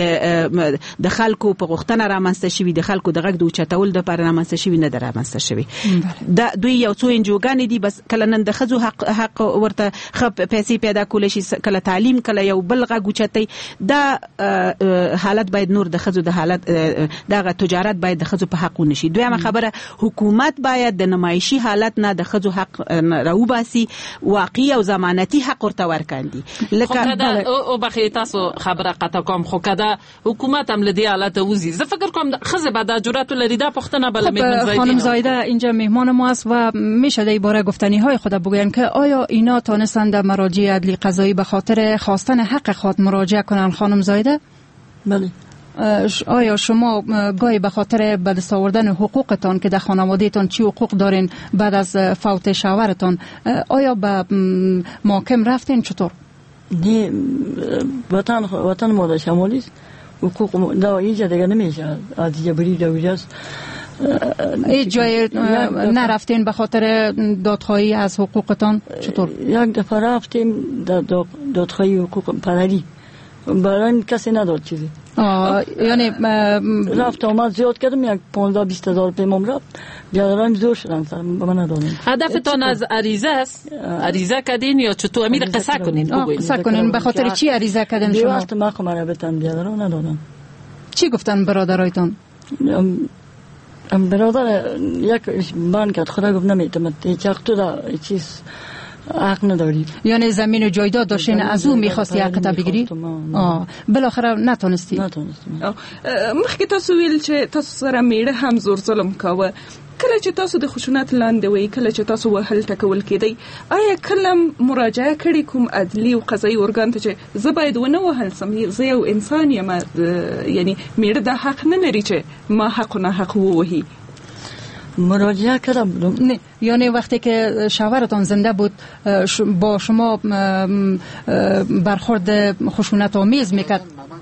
د خلکو په غوښتنه رامنځته شوي، د خلکو د غږ د اوچتولو دپاره رامنځته شوي نه ده رامنځته شوي. دوی یو څو انجوګانې دي، بس کله نن د ښځو حق ورته ښه پیسې پیدا کولی شي، کله تعلیم، کله یو بل غږ اوچتوي. دا حالت باید نور د ښځو د حالت دغه تجارت باید د ښځو په حق ونشي. دویمه خبره، حکومت باید د نمایشي حالت عدالت نه د خځو حق راو باسي واقعي او ضمانتي حق ورته ورکاندي لکه او بخې تاسو خبره قطع کوم خو کدا حکومت هم لدی حالت وزي زه فکر کوم خزه بعد جرأت لري دا پختنه بل میدون خانم زایده اینجا مهمان ما است و میشه در باره گفتنی های خود بگوین که آیا اینا تانستند در مراجع عدلی قضایی به خاطر خواستن حق خود مراجعه کنن خانم زایده؟ بله. آیا شما گاهی به خاطر به دست آوردن حقوقتان که در خانوادهتان چی حقوق دارین بعد از فوت شوهرتان آیا به محاکم رفتین چطور؟ نه وطن ما در شمالی است حقوق دا اینجا دیگه نمیشه از جبری دوری است ای جای نرفتین به خاطر دادخواهی از حقوقتان چطور؟ یک دفعه رفتیم دادخواهی حقوق پدری برای کسی نداد چیزی یعنی رفت آمد زیاد کردم یک 15-20 هزار پیمام رفت بیادران زور شدن سر به من ندادن. هدفتان از عریضه است؟ عریضه کردین یا چطور امیر قصه کنین؟ قصه کنین به خاطر چی عریضه کردین شما؟ بیوست مقام را بتن بیادران ندادن. چی گفتن برادرایتان؟ برادر یک بانک خدا گفت نمیتونم هیچ تو دا چیز حق نداری. یعنی زمین و جایداد داشتین از او میخواستی حق بگیری؟ بالاخره نتونستی؟ مخکې تاسو ویل چې تاسو سره میړه هم زور ظلم کاوه کله چې تاسو د خشونت لاندې وای کله چې تاسو وهل ټکول کېدی آیا کله مراجعه کړې کوم عدلی او قضایي ارګان ته چې زه باید ونه وهل سم زه یو انسان یم یعنی میړه د حق نه لري چې ما حق نه حق ووهي مراجعه کردم نه یعنی وقتی که شوهرتان زنده بود با شما برخورد خشونت آمیز میکرد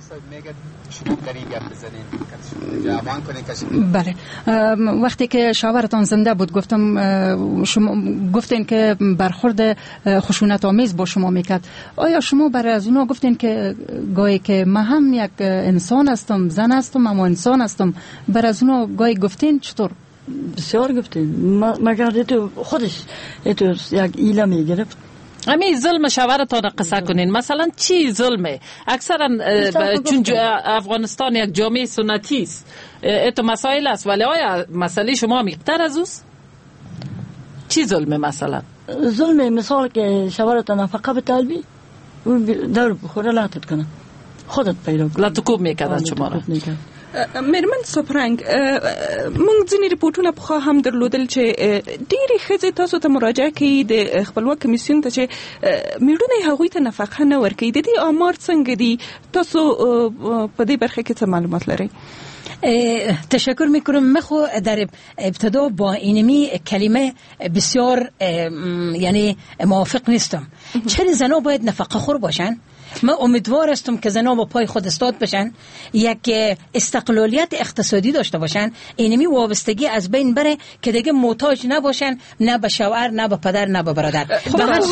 بله وقتی که شوهرتان زنده بود شما گفتین که برخورد خشونت آمیز با شما میکرد آیا شما برای از اونا گفتین که گاهی که من هم یک انسان هستم زن هستم اما انسان هستم برای از اونا گاهی گفتین چطور؟ بسیار گفتیم مگر تو خودش تو یک ایله میگرفت امی ظلم شوهرتان قصه کنین مثلا چی ظلمه اکثرا چون افغانستان یک جامعه سنتی است تو مسائل است ولی آیا مسئله شما میقتر از اوست چی ظلمه مثلا ظلمه مثال که شوهرتان نفقه به طالبی دور بخوره لاتت کنه خودت پیدا کن لاتکوب میکردن شما را میرمن سپرنګ مونږ ځینې ریپورتونه په هم درلودل چې ډېری ښځې تاسو ته مراجعه کوي د خپلواک کمیسیون ته چې میړونه هغوی ته نفقه نه ورکوي د دې آمار څنګه دي تاسو په دې برخه کې څه معلومات لرئ؟ تشکر میکنم. من خو در ابتدا با اینمی کلمه بسیار یعنی موافق نیستم. چرا زنها باید نفقه خور باشن؟ من امیدوار هستم که زنها با پای خود استاد بشن، یک استقلالیت اقتصادی داشته باشن، اینمی وابستگی از بین بره که دیگه محتاج نباشن، نه به شوهر نه به پدر نه به برادر. به هر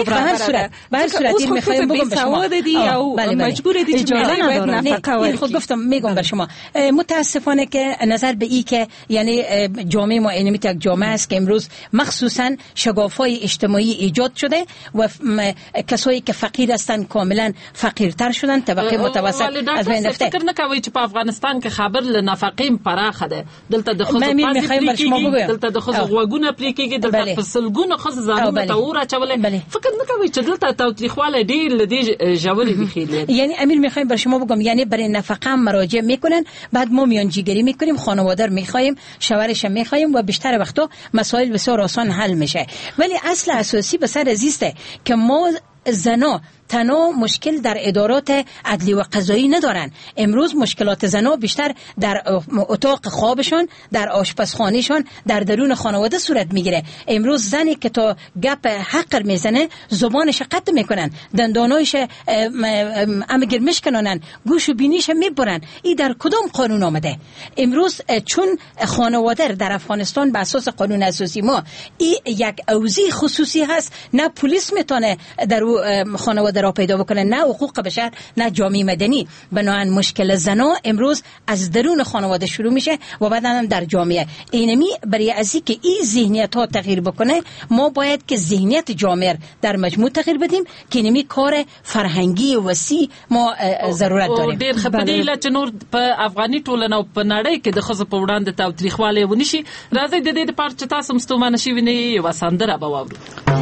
صورت این میخوایم بگم به شما مجبور دی که باید نفقه ورکړي. خود گفتم میگم بر شما متاسفانه که نظر به این که یعنی جامعه ما اینمی یک جامعه است که امروز مخصوصا شگافای اجتماعی ایجاد شده و کسایی که فقیر هستند کاملا فقیرتر شدن، طبقه متوسط از بین رفته. فکر نکوي چې په افغانستان کې خبر له نفقې پراخه ده، دلته د خزو پازي دلته د خزو غوګونه پلیکيږي، دلته په سلګونو خزو ځانونه ته ورچولې. فکر نکوي چې دلته تاوتریخواله ډېر لدی ژورې بخیلې. یعنی امیر میخوایم بر شما بگم یعنی برای نفقه مراجعه میکنن، بعد ما میانجیگری میکنیم، خانواده رو میخوایم، شوهرش میخوایم و بیشتر وقتا مسائل بسیار آسان حل میشه. ولی اصل اساسی به سر زیسته که ما زنا تنها مشکل در ادارات عدلی و قضایی ندارن. امروز مشکلات زنا بیشتر در اتاق خوابشون، در آشپزخانهشون، در درون خانواده صورت میگیره. امروز زنی که تا گپ حق میزنه زبانش قطع میکنن، دندانایش امگر میشکنن، گوش و بینیش میبرن. این در کدام قانون آمده؟ امروز چون خانواده در افغانستان به اساس قانون اساسی ما این یک اوضاع خصوصی هست، نه پلیس میتونه در خانواده را پیدا بکنه، نه حقوق بشر نه جامعه مدنی. بنابراین مشکل زنا امروز از درون خانواده شروع میشه و بعد هم در جامعه. اینمی برای از اینکه این ذهنیت ها تغییر بکنه ما باید که ذهنیت جامعه در مجموع تغییر بدیم که اینمی کار فرهنگی وسیع ما ضرورت داریم. ډیر خپدی لا چنور په افغاني ټولنه او په نړۍ کې د خزو په وړاندې تاوتریخواله ونشي. راځي د دې لپاره چې تاسو مستومانه شي ویني یو سندره به واورو.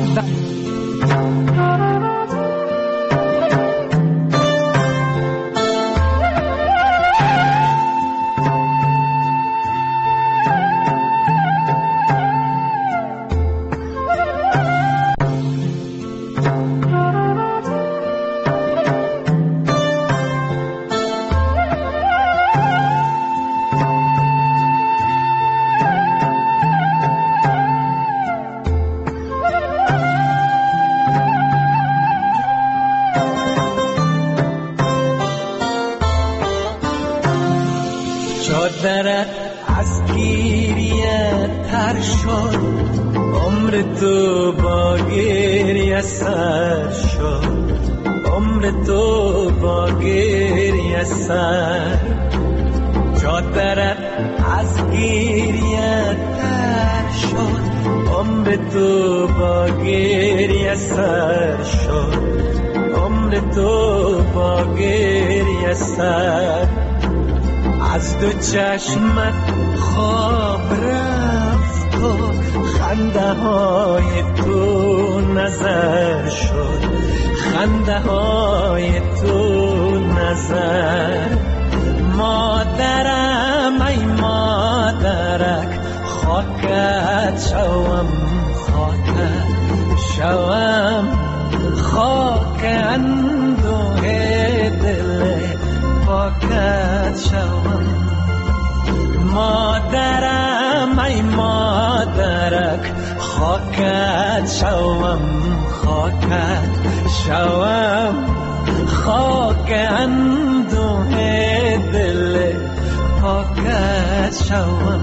چادرت از گریه تر شد، عمر تو با گریه سر شد، عمر تو با گریه سر. چادرت از گریه تر شد، عمر تو با گریه سر شد، عمر تو با گریه سر. از دو چشمت خواب رفت و خنده های تو نظر شد، خنده های تو نظر. مادرم ای مادرک خاکت شوم، خاکت شوم، خاک اندوه دل پاکت شوم. مادرم ای مادرک خاکت شوم، خاکت شوم، خاک اندوه دل پاکت شوم.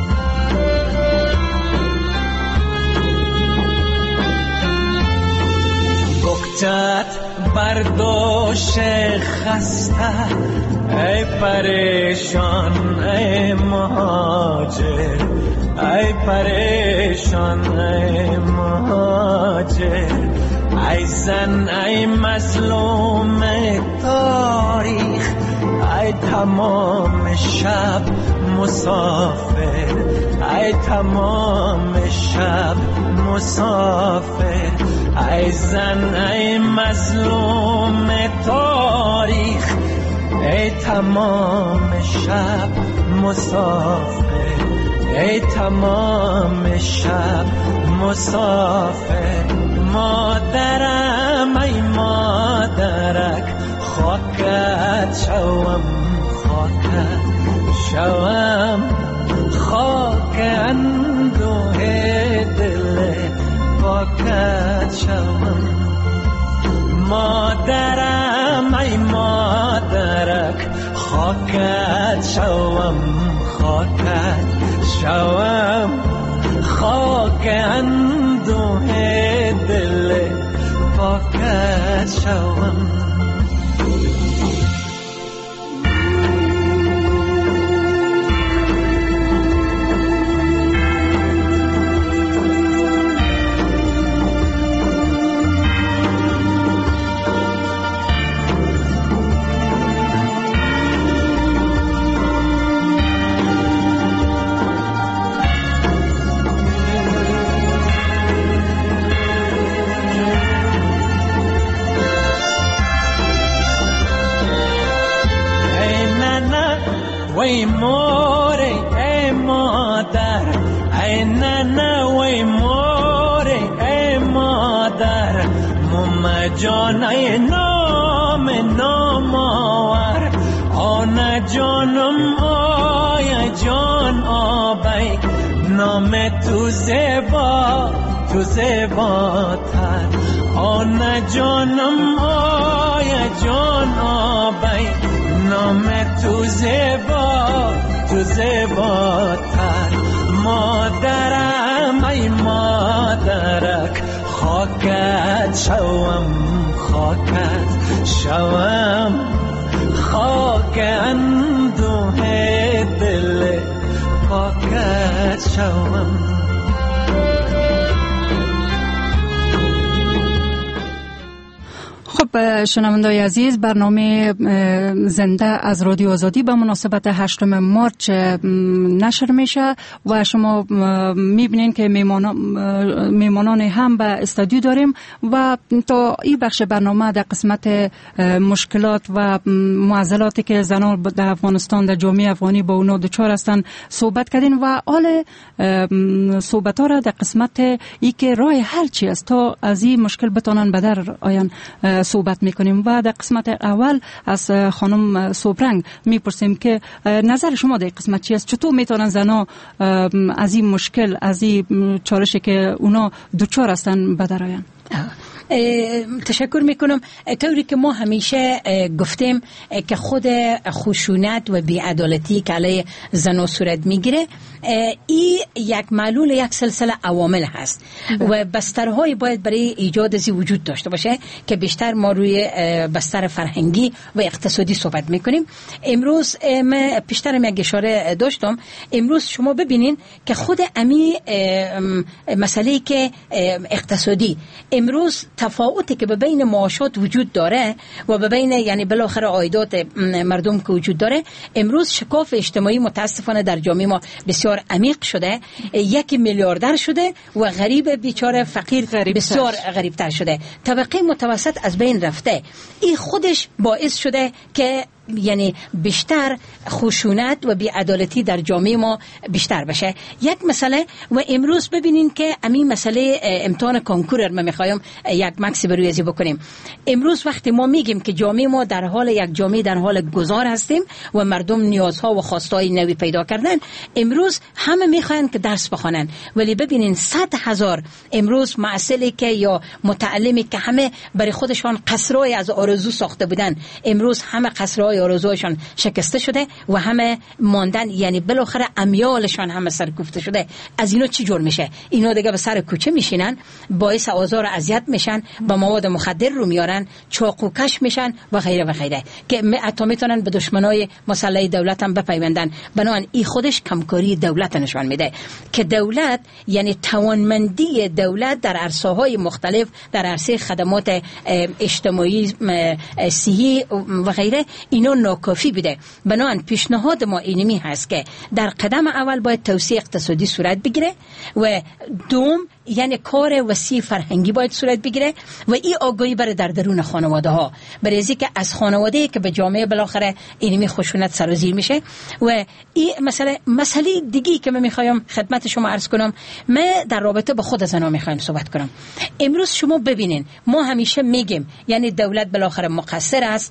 بکتت برداشت خسته ای پریشان ای مهاجر، ای پریشان ای مهاجر. ای زن ای مظلوم تاریخ، ای تمام شب مسافر، ای تمام شب مسافر. ای زن ای مظلوم تاریخ، ای تمام شب مسافر، ای تمام شب مسافر. مادرم ای مادرک خاکت شوم، خاکت شوم، خاک اندوه دل پاکت شوم. مادرم ای مادرک خاکت شوم، خاکت شوم، خاک اندوه دل پاکت شوم. وی مور ای مادر، ای ننه وی مور ای مادر. مم جان ای نام نامآور، آن جانم آی جان آبی. نام تو زیبا، تو زیباتر، آن جانم آی جان آبی. نام تو زیبا، تو زیباتر. مادرم ای مادرک خاک خاکت شوم، خاکت شوم، خاک اندوه دل پاکت شوم. خب شنوندای عزیز، برنامه زنده از رادیو آزادی به مناسبت 8 مارچ نشر میشه و شما میبینین که میمانان هم به استودیو داریم و تا این بخش برنامه در قسمت مشکلات و معضلاتی که زنان در افغانستان در جامعه افغانی با اونا دچار هستند صحبت کردین و حال صحبت ها را در قسمت ای که راه حل چی است تا از این مشکل بتانن به در آین صحبت میکنیم و در قسمت اول از خانم صبرنگ میپرسیم که نظر شما در قسمت چی است؟ چطور میتونن زنها از این مشکل، از این چالشی که اونا دچار هستن به در آین؟ تشکر میکنم. طوری که ما همیشه گفتیم که خود خشونت و بی‌عدالتی که علیه زنان صورت میگیره این یک معلول یک سلسله عوامل هست و بسترهای باید برای ایجاد ازی وجود داشته باشه که بیشتر ما روی بستر فرهنگی و اقتصادی صحبت میکنیم. امروز من پیشترم یک اشاره داشتم، امروز شما ببینین که خود امی مسئله که اقتصادی امروز تفاوتی که بین معاشات وجود داره و بین یعنی بالاخره عایدات مردم که وجود داره، امروز شکاف اجتماعی متاسفانه در جامعه ما بسیار عمیق شده، 1 میلیاردر شده و غریب بیچاره فقیر بسیار غریبتر شده، طبقه متوسط از بین رفته. این خودش باعث شده که یعنی بیشتر خشونت و بی‌عدالتی در جامعه ما بیشتر بشه. یک مسئله و امروز ببینین که همین مسئله امتحان کنکور ما میخوایم یک مکسی بروی ازی بکنیم. امروز وقتی ما میگیم که جامعه ما در حال یک جامعه در حال گذار هستیم و مردم نیازها و خواستهای نوی پیدا کردن، امروز همه میخواین که درس بخونن، ولی ببینین 100,000 امروز معسلی که یا متعلمی که همه برای خودشان قصرهای از آرزو ساخته بودن، امروز همه قصرهای آرزوشان شکسته شده و همه ماندن، یعنی بالاخره امیالشان همه سرکوفته شده. از اینا چی جور میشه؟ اینا دیگه به سر کوچه میشینن، باعث آزار و اذیت میشن، با مواد مخدر رو میارن، چاقوکش میشن و غیره و غیره که حتی میتونن به دشمنای مسلح دولت هم بپیوندن. بنابراین این خودش کمکاری دولت نشان میده که دولت یعنی توانمندی دولت در عرصه‌های مختلف، در عرصه خدمات اجتماعی، صحی و غیره، اینا ناکافی بوده. بنابراین پیشنهاد ما اینمی هست که در قدم اول باید توسعه اقتصادی صورت بگیره و دوم یعنی کار وسیع فرهنگی باید صورت بگیره و این آگاهی بر در درون خانواده ها، برای از که از خانواده که به جامعه بالاخره اینمی خشونت سرازیر میشه. و این مسئله دیگی که من میخوایم خدمت شما عرض کنم، من در رابطه با خود زنان میخوایم صحبت کنم. امروز شما ببینین ما همیشه میگیم یعنی دولت بالاخره مقصر است،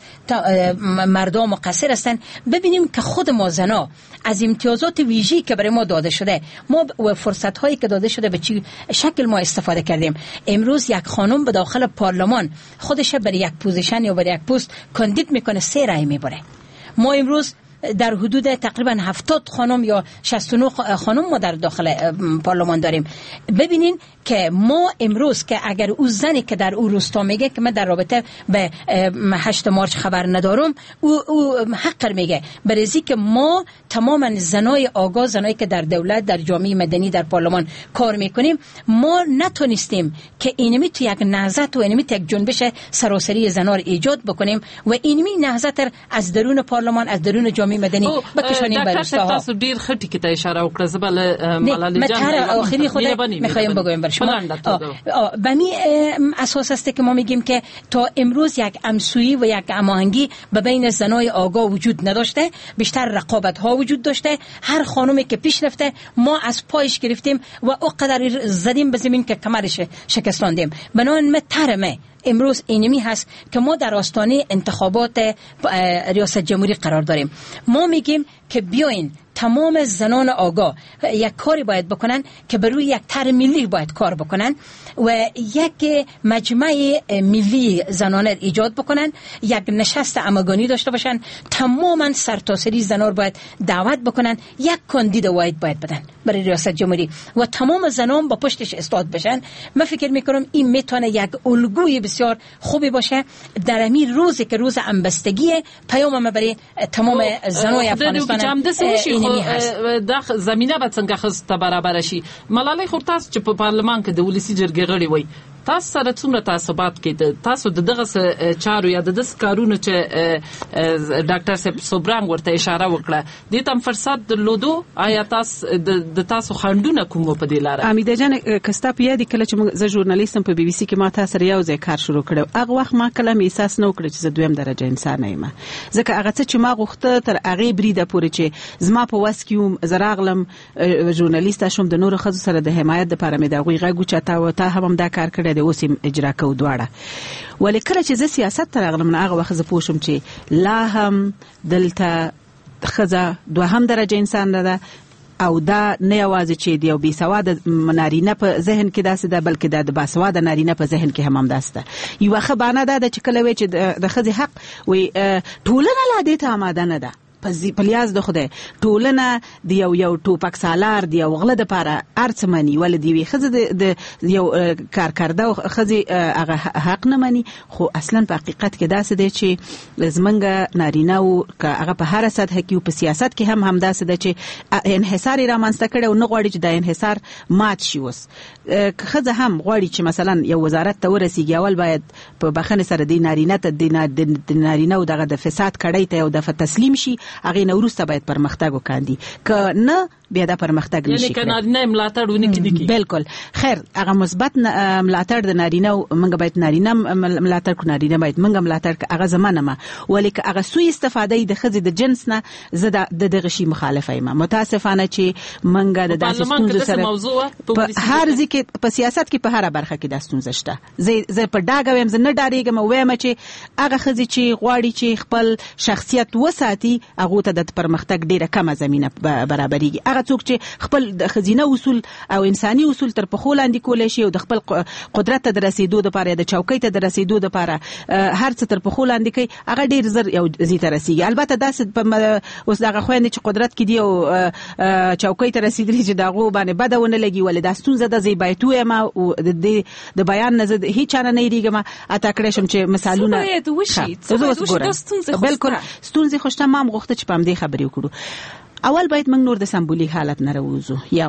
مردم مقصر هستن. ببینیم که خود ما زنا از امتیازات ویژه‌ای که برای ما داده شده، ما و فرصت هایی که داده شده به چی شکل ما استفاده کردیم. امروز یک خانم به داخل پارلمان خودش برای یک پوزیشن یا برای یک پست کاندید میکنه، 3 رای میبره. ما امروز در حدود تقریبا 70 خانم یا 69 خانم ما در داخل پارلمان داریم. ببینین که ما امروز که اگر او زنی که در او روستا میگه که من در رابطه به 8 مارچ خبر ندارم، او حق میگه، برای که ما تماما زنای آگاه، زنایی که در دولت، در جامعه مدنی، در پارلمان کار میکنیم، ما نتونستیم که اینمی تو یک نهضت و اینمی تو یک جنبش سراسری زنار ایجاد بکنیم و اینمی نهضت از درون پارلمان، از درون جامعه مدنی بکشانیم به رشته‌ها. تاسو ډیر خټی کې ته اشاره وکړه، زبل ملالۍ جان آخری خود میخوایم بگویم بر شما. به می اساس است که ما میگیم که تا امروز یک همسویی و یک هماهنگی بین زنای آگاه وجود نداشته، بیشتر رقابت ها وجود داشته. هر خانومی که پیش رفته ما از پایش گرفتیم و اونقدر زدیم به زمین که کمرش شکستاندیم. بنابراین مترمه امروز اینمی هست که ما در آستانه انتخابات ریاست جمهوری قرار داریم. ما میگیم که بیاین تمام زنان آگاه یک کاری باید بکنن که بر روی یک طرح ملی باید کار بکنن و یک مجمع ملی زنانه ایجاد بکنن، یک نشست همگانی داشته باشن، تماما سرتاسری زنان باید دعوت بکنن، یک کاندید باید بدن برای ریاست جمهوری و تمام زنان با پشتش استاد بشن. من فکر میکنم این میتونه یک الگوی بسیار خوبی باشه در همین روزی که روز همبستگی. پیام برای تمام زنان افغانستان اینمی هست. د زمینه به څنګه خسته برابر شي. ملالۍ خو تاسو چې په پارلمان کې د ولسی جرګې غړي وای، تاسو سره څومره تعصبات کې تاسو دغه چارو یا د کارونو چې ډاکټر صبرنګ ورته اشاره وکړه دې تم فرصت درلودو؟ آیا تاسو د تاسو خندونه کوم په دې لاره؟ امیده جان کستا په یاد کله چې زه ژورنالیستم په بي بي سي کې ما تاسو یو ځای کار شروع کړو، هغه وخت ما کله احساس نه وکړ چې زه دویم درجه انسان یم، ځکه هغه څه چې ما غوښته تر هغه بریده پورې چې زما په واس کې زراغلم ژورنالیست شوم، د نورو خزو سره د حمایت لپاره مې دا غوي غږ چاته و ته هم دا کار کړی د اوسم اجرا کو دواړه. ولې کله چې زه سیاست ته راغلم هغه وخت زه پوښم چې لا هم دلته خزه دوهم درجه انسان ده او دا نه یوازې چې دی او بي سواده نارینه په ذهن کې داسې ده، بلکې د باسواده نارینه په ذهن کې هم داسته. یو خبره ده چې کله وی چې د خزه حق وي ټولنه لا دې ته آماده نه ده. پلیاز د خدای ټولنه د یو ټوپک سالار دی او غله د پاره ارڅمنی ول دی وی خزه د یو کارکرده خزه هغه حق نه مني، خو اصلا په حقیقت کې داسې دی چې زمنګ نارینه او هغه په هر سطح کې په سیاست کې هم داسې دی چې انحصار را مانسته کړي او نه غواړي چې د انحصار مات شي. وس خزه هم غواړي چې مثلا یو وزارت ته ورسیږي، اول باید په بخنه سره د نارینه ته د نارینه او دغه د فساد کړي ته او د تسلیم شي، هغه نوروسته باید پرمختګ وکاندي که نه بیا د پرمختګ نشي. یعنی که نارینه ملاتړ ونه کړي بالکل خیر هغه مثبت ملاتړ د نارینه موږ باید نارینه ملاتړ کو، نارینه باید موږ ملاتړ هغه زمانه ما، ولیک هغه سوء استفاده د خزې د جنس نه زه د دغه شي مخالفه یم. متاسفانه چې موږ د داسې ستونزو سره په هر ځکه په سیاست کې په هر برخه کې د ستونزه شته. زه په ډاګه ویم، زه نه ډاریږم، وایم چې هغه خزې چې غواړي چې خپل شخصیت وساتي هغه ته د پرمختګ ډیره کمه زمينه برابرېږي. هغه څوک چې خپل د خزینه اصول او انساني اصول تر پخو لاندې کولای شي او د خپل قدرت ته رسیدو لپاره د چوکۍ ته رسیدو لپاره هر څه تر پخو لاندې کوي، هغه ډیر زر یو زی ته رسیږي. البته داسې اوس دغه خويندې چې قدرت کې دی او چوکۍ ته رسیدلی چې دغه باندې بدونه لګي ولې د ستونزه د زیبایتو ما او د بیان نه هیڅ نه نیریږم اته کړم چې مثالونه بالکل ستونزه خوشته ما غوښته چې پام دې خبرې وکړو. اول باید موږ نور د سمبولیک حالت نه راوځو، یو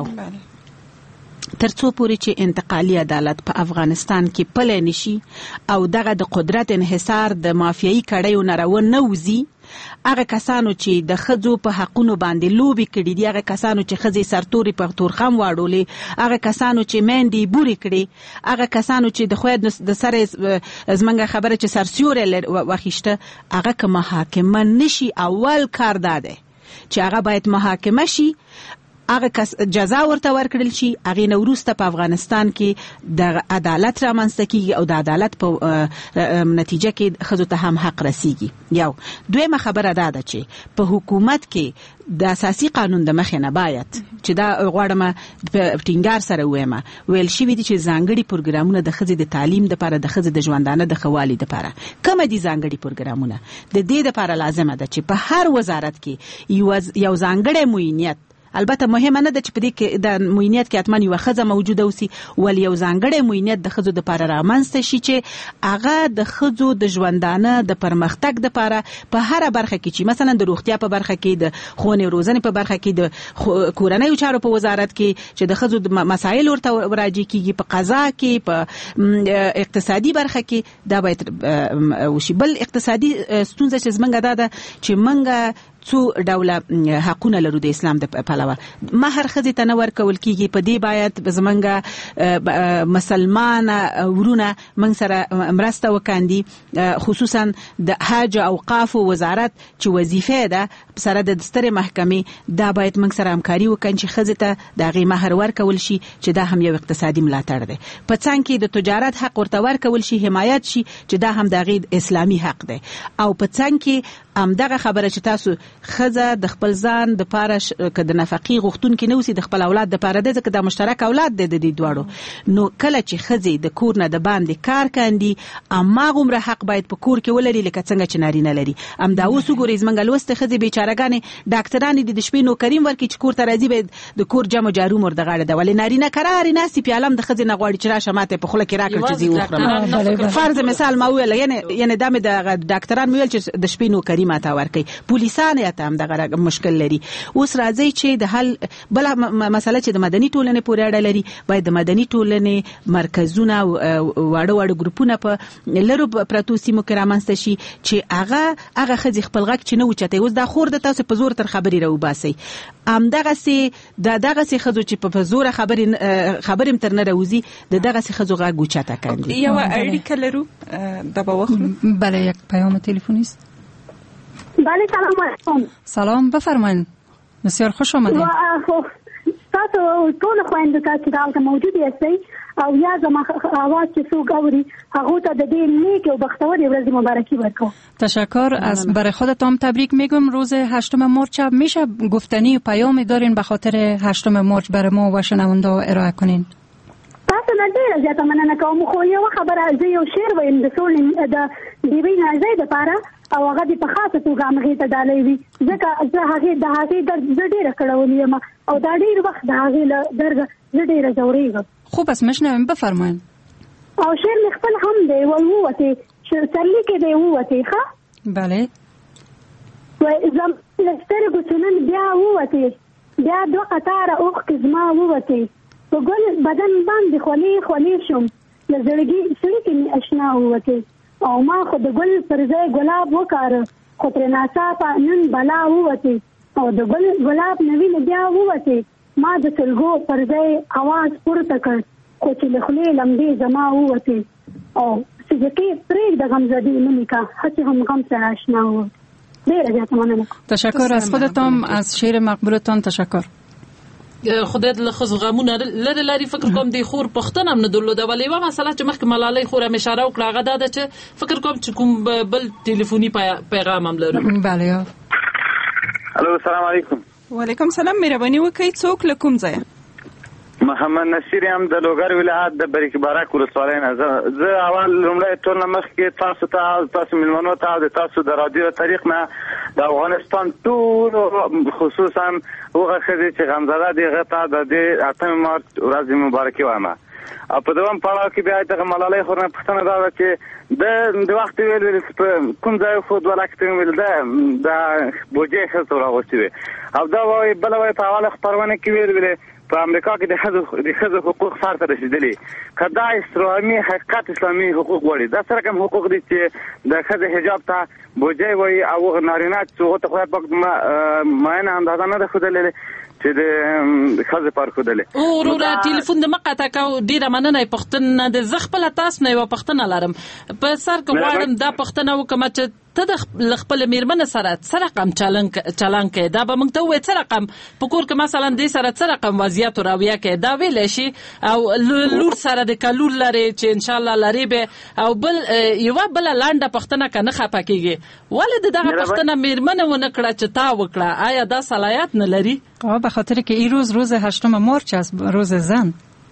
ترڅو پورې چې انتقالي عدالت په افغانستان کې پلی نشي او دغه د قدرت انحصار د مافیایي کړیو نه راونوځي، هغه کسانو چې د خزو په حقونو باندې لوبي کړي دي، هغه کسانو چې خزي سرتوري په تورخم واړولې، هغه کسانو چې مندي بوري کړي، هغه کسانو چې د خوید د سره زمنګ خبره چې سرسیوري وخیشته، هغه که محاکمه نشي اول کار داده چې هغه باید محاکمه شي، هغه کس جزا ورته ورکړل شي، هغه نوروسته په افغانستان کې د عدالت رامنځته کیږي او د عدالت په نتیجه کې خزو ته هم حق رسیږي. یو دویمه خبره ده چې په حکومت کې د اساسي قانون د مخې نه باید چې دا غواړم په ټینګار سره وایم ویل شي دي چې ځانګړي پروګرامونه د خزې د تعلیم لپاره د خزې د ژوندانه د خوالي لپاره کوم دي ځانګړي پروګرامونه د دې لپاره لازمه ده چې په هر وزارت کې یو ځانګړی معینیت، البته مهمه نه ده چې په دې کې د معینیت کې اتمن یو خزه موجوده اوسي، ول یو ځانګړی معینیت د خزو د لپاره رامنځته شي چې هغه د خزو د ژوندانه د پرمختګ لپاره په هر برخه کې چې مثلا د روغتیا په برخه کې، د ښوونې روزنې په برخه کې، د کورنۍ چارو په وزارت کې چې د خزو د مسایل ورته راځي کیږي، په قضا کې، په اقتصادي برخه کې دا باید وشي. بل اقتصادي ستونزه چې زمونږ ده چې مونږ څو ډوله حقونه لرو د اسلام د پلوه، مہر خزي ته نه ورکول کیږي، په دې باید زمونږ مسلمان ورونه موږ سره مرسته وکاندي، خصوصا د حج او اوقاف وزارت چې وظیفه ده سره د سترې محکمې دا باید موږ سره همکاري وکړي چې خزي ته د غي مہر ورکول شي چې دا هم یو اقتصادي ملاتړ دی. په څنګ کې د تجارت حق ورته ورکول شي، حمایت شي چې دا هم د غي اسلامي حق دی. او په څنګ کې هم دغه خبره چې تاسو خزه د خپل ځان د پاره که د نفقې غوښتونکي نه اوسي د خپل اولاد د پاره ده، ځکه دا مشترک اولاد دی د دې دواړو. نو کله چې ښځې د کور نه د باندې کار کاندي هماغومره حق باید په کور کې ولري لکه څنګه چې نارینه لري. همدا اوس وګورئ زموږ لوستې ښځې بیچارهګانې ډاکټرانې دي د شپې نوکري ورکړي چې کور ته راځي باید د کور جمع جارو مور د غاړه ده، ولې نارینه کرارې ناستې پیاله هم د ښځې نه غواړي چې راشه ماته په خوله کې راکړه چې زه وخورم. فرض مثال ما وویل یعنې دا مې د ډاکټران ویل چې د شپې نوکري ماته ورکړي. پولیسان یې ته هم دغه مشکل لري. اوس راځي چې د حل بله مسله چې د مدني ټولنې پورې اړه لري، باید د مدني ټولنې مرکزونه واړه واړه ګروپونه په لرو پرتو سیمو کې رامنځته شي چې هغه ښځې خپل غږ چې نه اوچتوي. اوس دا خور د تاسو په زور تر خبرې راوباسئ، همدغسې دغسې ښځو چې په زوره خبرې هم تر نه راوځي د دغسې ښځو غږ اوچته کاندي. یوه اړیکه لرو، دا به واخلو. بله، یک پیام تلفنی است. بله، سلام علیکم. سلام، بفرمایید. بسیار خوش آمدید. تاسو ټول خويندو تاسو دلته موجود یاستئ او یا زما आवाज چې څوک اوري هغه ته د دې نیک او بختوري ورځ مبارکي ورکوم. تشکر. از برای خودتان تبریک میگم. روز 8 مارچ میشه گفتنی و پیامی دارین به خاطر 8 مارچ برای ما و شنونده ارائه کنین؟ تاسو نه ډیره زیاته مننه کوم. خو یو خبره زه یو شعر وایم د سولې د دیوی نازۍ د پاره او هغه د په خاصه توګه هغه ته ډالۍ وي، ځکه زه هغه د ډیره کړولې یم او دا ډیر وخت د هغه له درګه زه ډیره ځورېږم. خوب است مشنویم، بفرمایید. او شعر مې خپل هم دی ووته سرلی کې دی ووته. ښه، بله. و زم لسترګو چنن بیا ووته، بیا دوه قطاره اوښکې زما ووته، په ګل بدن باندې خولې شوم، له زړګي کې مې اشنا ووته او ما خو د ګل پر ځای ګلاب وکاره، خو ترې ناڅاپه نن بلا ووته او د ګلاب نوی بیا ووته. ما د سلګو پر ځای आवाज پورته کړ خو چې له خولې لمبې زما ووته او سجکې پرېږده غمزدې ملیکا هسې هم غم سره اشنا و. ډېره زیاته مننه. تشکر از خودتان، از شعر مقبولتان تشکر. خدای د لخص غمونه لري. فکر کوم دی خور پښتنه هم نه درلوده، ولې یوه مسله چې مخکې ملالۍ خور هم اشاره وکړه هغه دا ده چې فکر کوم چې کوم بل ټلیفوني پیغام هم لرو. بله. الو، السلام علیکم. وعلیکم سلام. مهرباني وکړئ، څوک له کوم ځایه؟ محمد نصیر یم د لوګر ولایت د بریک بارک ولسوالۍ نه. زه اول لومړی ټول مخکې تاسو ملمنو ته د تاسو د رادیو طریق نه د افغانستان ټول خصوصا هغه ښځې چې غمزده دي هغه ته د دې 8 مارچ ورځ مبارکي وایم. او په دوام پړاو کې بیا دغه ملالۍ خور نه پوښتنه دا ده چې د وخت ویل کوم ځای خو دوه لکه ویل ده د بوجۍ ښځو راغوستې وي او دا وایي بله وایي په اوله خپرونه کې ویل په امریکا کې د ښځو حقوق سر ته رسېدلي، که دا اسلامي حقیقت اسلامي حقوق غواړي، دا سره کوم حقوق دي چې د ښځې حجاب ته بوجۍ وایي او نارینه چې هغو ته خدای پاک معینه اندازه نه ده ښودلې چې د ښځې پر ښودلې. وروره ټلیفون د مه قطع کوه، ډېره مننه پوښتنه ده. زه خپله تاسو نه یوه پوښتنه لرم، په سر کې غواړم دا پوښتنه وکړم چې ته د خپل میرمن سره څه رقم چلن کوې؟ دا به موږ ته ووایې څه رقم په کور کې مثلا دې سره څه رقم وضعیت راویه کوې، دا ویلی شي. او لور سره د که لور لرې چې انشاءالله لرې به. او یوه بله لنډه پوښتنه که نه خفه کېږي، ولې د دغه پوښتنه میرمن ونه کړه چې تا وکړه؟ آیا دا صلاحیت نه لري؟ به خاطر که این روز 8 مارچ است، روز زن.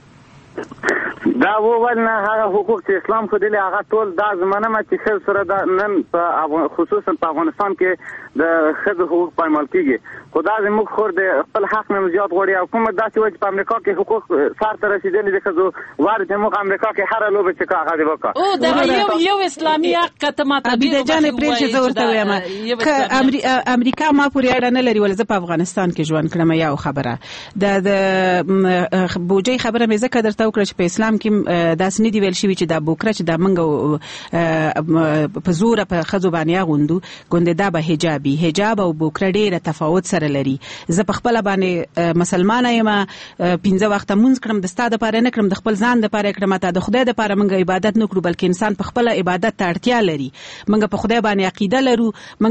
دا وویل نه هغه حقوق چې اسلام ښودلي هغه ټول دا زمانه ما چې ښځو سره نن په خصوصا په افغانستان کې د ښځو حقوق پایمال کېږي، خو دا زموږ خور د خپل حق نه زیات غواړي او کومه داسې وایي چې په امریکا کې حقوق سر ته رسېدلي د ښځو وارد زموږ امریکا کې هره لوبه چې هغه دې وکړه. او دا یو اسلامي حق که ته ماته عبیده جانې پرېږدې زه ورته وایم که امریکا ما پورې اړه نه لري، ولې زه په افغانستان کې ژوند کړم. یو خبره د بوجۍ خبره مې ځکه درته وکړه چې په اسلام کې داسې نه دي ویل شوي چې دا بوکره چې دا موږ په زوره په ښځو باندې اغوندو ګوندې دا به حجاب او بوکره ډېره تفاوت سره لري. زه په خپله باندې مسلمانه یم، 5 وخته مونځ کړم، د ستا دپاره نه کړم، د خپل ځان دپاره کړم. ته د خدای دپاره موږ عبادت نه کړو، بلکې انسان په خپله عبادت ته اړتیا لري. موږ په خدای باندې عقیده لرو، موږ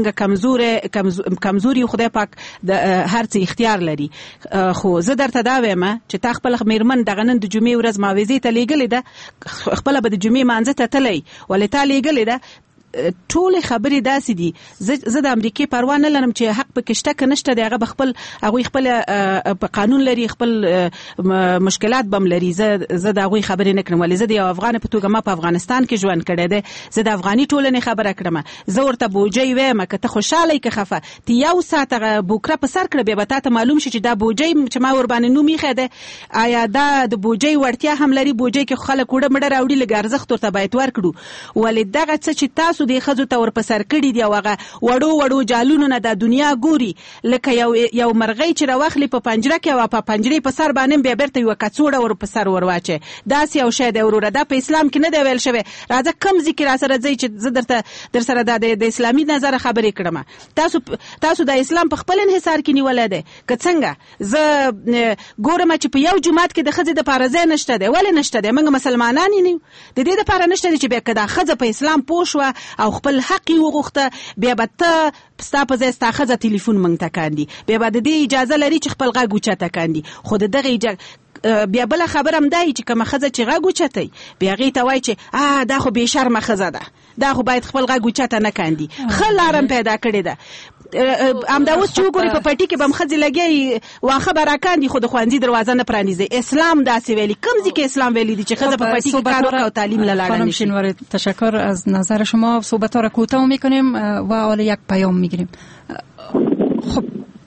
کمزوري یو، خدای پاک د هر څه اختیار لري. خو زه درته دا وایم چې تا خپل میرمن دغه نن د جمعې ورځ ماوزې ته لیږلې ده، خپله به د جمعې مانځه ته تللی، ولې تا لیږلې ده ټول خبرې داسې دي. زه د امریکای پروا نه لرم چې حق پکې شته که نشته دی، هغه خپل په قانون لري، خپل مشکلات بم لري. زه د هغوی خبرې نه کړم، ولې زه د یو افغان په توګه ما په افغانستان کې ژوند کړی دی. زه د افغاني ټولنې خبره کړم. زه ورته بوجۍ وایم که ته خوشحاله یې که خفه، ته یو ساعت هغه بوکره په سر کړه، بیا به تا ته معلوم شي چې دا بوجۍ چې ما ورباندې نوم ایښی دی آیا دا د بوجۍ وړتیا هم لري. بوجۍ کې خلک وړه مړه راوړي، لږ ارزښت ورته باید ورکړو. ولې دغه څه چې تاسو د ښځو ته ورپسر کړي دي او هغه وړو جالونو نه د دنیا ګوري، لکه یو مرغۍ چې راواخلي په پنجره کې او په پنجرې په سر باندې بیا بیرته یوه کڅوړه ور په سر ورواچي، داسې یو شی دی وروره. دا په اسلام کې نه دی ویل شوی. راځه کوم ځای کې راسره ځئ چې زه در سره د اسلامي نظره خبرې کړم. تاسو د اسلام په خپل انحصار کې نیولی دی که څنګه؟ زه ګورم چې په یو جومات کې د ښځې دپاره ځای نشته دی. ولې نشته دی؟ موږ مسلمانان یې نه یو. د دې دپاره نشته دی چې بیا که دا ښځه په اسلام پوه شوه او خپل حق یې وغوښته، بیا به ته ستا په ځای ستا ښځه تلیفون موږ ته کاندي، بیا به د دې اجازه لري چې خپل غږ اوچته کاندي. خو د دغه بیا بله خبره هم دی چې کومه ښځه چې غږ اوچتوي، بیا هغې ته وایي چې دا خو بې شرمه ښځه ده، دا خو باید خپل غږ اوچته نه کاندي. ښه لاره هم پیدا کړې ده. همدا اوس چې وګورې په پټي کې به هم ښځې لګیا واښه به راکاندي، خو د ښوونځي دروازه نه پرانیزي. اسلام داسې ویلي. کوم ځای کې اسلام ویلی دی چې ښځه په پټي کې کار وکړي او تعلیم له لاره نشي؟ شینواری تشکر از نظر شما. صحبت‌ها را کوتاه می‌کنیم و حالا یک پیام می‌گیریم. خب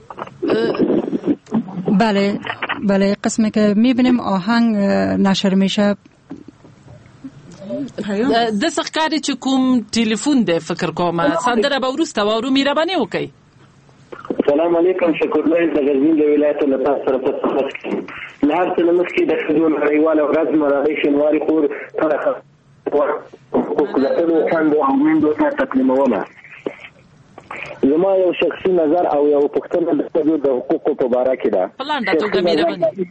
بله قسمی که می‌بینیم آهنگ نشر میشه. د سخکاری چې کوم تلیفون دی فکر کوم سندره به وروسته واورو. مهرباني وکړئ. سلام علیکم. شکرالله د غزنین د ولایت له تاسو سره په صحبت کې له هر څه مخکې د ښځو نړیواله ورځ ملالۍ شینواري خور حقوقو خوندو او میندو ته تقدیموله. زما یو شخصي نظر او یو پوښتنه د ښځو د حقوقو په باره کې ده. په لنډه توګه مهرباني.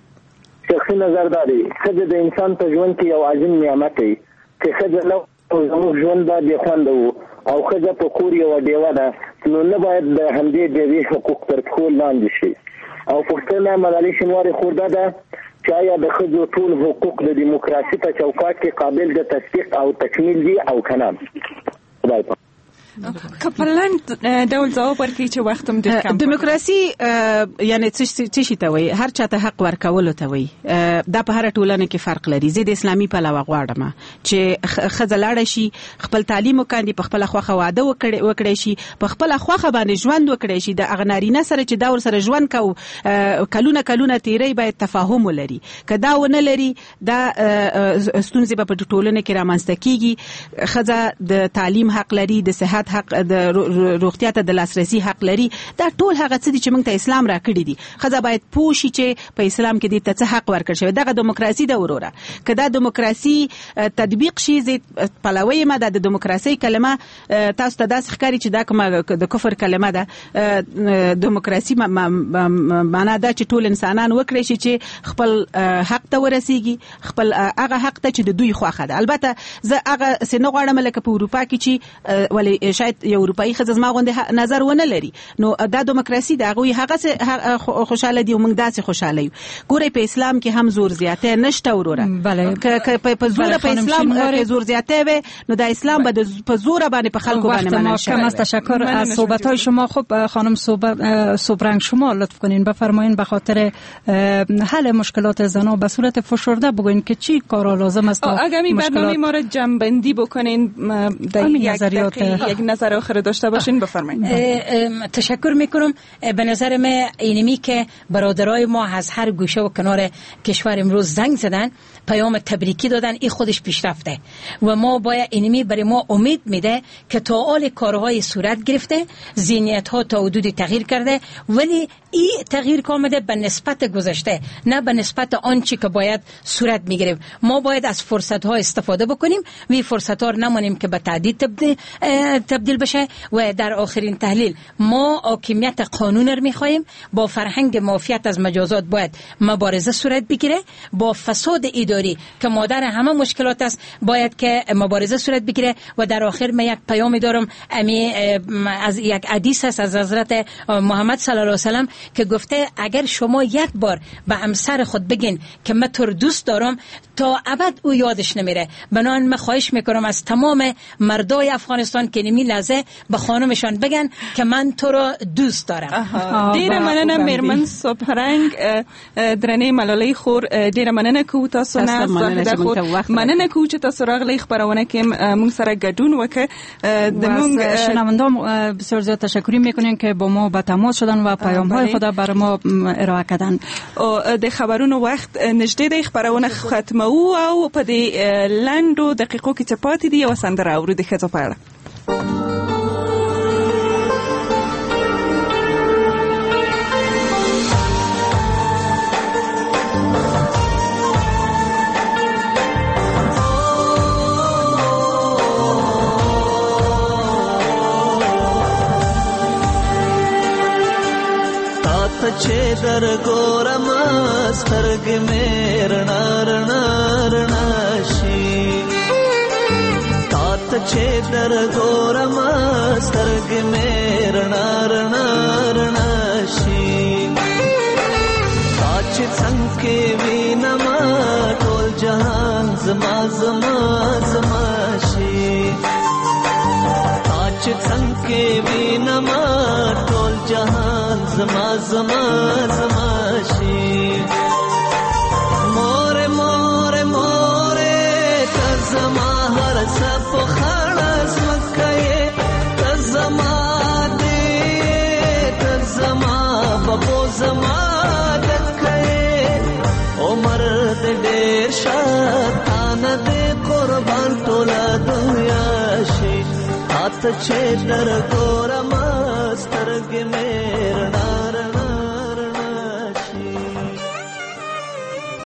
شخصي نظر دا دی، ښځه د انسان په ژوند کې یو عظیم نعمت دی. که ښځه نه زموږ ژوند به بې خونده و او ښځه په کور یوه ډیوه ده، نو نه باید د همدې ډیوې حقوق تر پښو لاندې شي. او پوښتنه ملالۍ شینواري خور دا ده چې آیا د ښځو ټول حقوق د دیموکراسي په چوکاټ کې قابل د تصدیق او تکمیل دي او که نه؟ خدای پاک. که په لنډ ډول ځواب ورکړي چې وخت هم ډېر کم. دیموکراسي یعنې څه شي ته وایي؟ هر چا ته حق ورکولو ته وایي. دا په هره ټولنه کې فرق لري. زه د اسلامي پلوه غواړم چې ښځه لاړه شي، خپل تعلیم وکاندي، په خپله خوښه واده وکړی شي، په خپله خوښه باندې ژوند وکړی شي. د هغه نارینه سره چې دا ورسره ژوند کوو کلونه تیری باید تفاهم ولري. که دا ونه لري دا ستونزې به په ټولنه کې رامنځته کیږي. ښځه د تعلیم حق لري، د صحت حق، د روغتیا ته د لاسرسي حق لري. دا ټول هغه څه دي چې موږ ته اسلام راکړي دي. ښځه باید پوه شي چې په اسلام کې دې ته څه حق ورکړل شوی. دغه دیموکراسي ده وروره. که دا دیموکراسي تطبیق شي، زه پلوی یم د دیموکراسي کلمه تاسو ته داسې ښکاري چې دا کومه د کفر کلمه ده. دیموکراسي معنا دا چې ټول انسانان وکړي شي چې خپل حق ته ورسیږي، خپل هغه حق ته چې د دوی خوښه ده. البته زه هغه څه نه غواړم لکه په اروپا کې چې ولې شاید یو اروپایي ښځه زما غوندې نظر ونه لري. نو دا دیموکراسي ده، هغوی هغه خوشحاله دي او موږ داسې خوشحاله یو. ګورئ په اسلام کې هم زور زیاتی نشته وروره. که په زوره په اسلام کې زور زیاتی وي نو دا اسلام به په زوره باندې په خلکو باندې منل شوی. کم از تشکر از صحبت‌های شما. خب خانم صبرنگ شما لطف کنین بفرمایین به خاطر حل مشکلات زنان به صورت فشرده بگوین که چی کارا لازم است. اگر می برنامه ما را جمع‌بندی بکنین در یک نظر آخر داشته باشین بفرمایید. تشکر میکنم. به نظر من اینمی که برادرای ما از هر گوشه و کنار کشور امروز زنگ زدن، پیام تبریکی دادن، این خودش پیشرفته و ما باید اینمی برای ما امید میده که تا حال کارهای صورت گرفته، ذهنیت ها تا حدودی تغییر کرده، ولی این تغییر کامده به نسبت گذشته، نه به نسبت آنچه که باید صورت میگیره. ما باید از فرصت ها استفاده بکنیم و این فرصت ها نمانیم که به تعدید تبدیل بشه و در آخرین تحلیل ما حاکمیت قانون رو میخوایم. با فرهنگ معافیت از مجازات باید مبارزه صورت بگیره. با فساد اداری که مادر همه مشکلات است باید که مبارزه صورت بگیره. و در آخر من یک پیام دارم از یک حدیث است از حضرت محمد صلی الله علیه و سلم که گفته اگر شما یک بار به همسر خود بگین که من تو رو دوست دارم تا ابد او یادش نمیره. بنابراین من خواهش میکنم از تمام مردای افغانستان که نمی لحظه به خانمشان بگن که من تو رو دوست دارم. ډیره مننه میرمن سپرنګ درنې ملالۍ خور، ډیره مننه کوو تاسو نه مننه کوو چې تاسو راغلی خبرونه کې مونږ سره ګډون وکړه. د مونږ شنوندان بسیار زیاد تشکر میکنیم که با ما به تماس شدن و پیام های خود برای ما ارائه کردن. د خبرونو وخت نږدې د خبرونه ختمو او په دې لنډو دقیقو کې چې پاتې دي یو سندره اورو د ښځو په اړه. چې در ګورم سترګې مې رڼا رڼا رڼا شي، تا ته چې در ګورم سترګې مې رڼا رڼا رڼا شي، تا چې څنګه وینم ټول جهان زما زما زما شي، تا چې څنګه وینم ټول جهان زما زما زما شي. مور مور مور ته زما هر څه په خړس مکه ته زما دې ته زما بابو زما دکې عمر دې ډېر شاتان دې قربان ټوله دنیا شي، هات چې در ګورم سترګې مې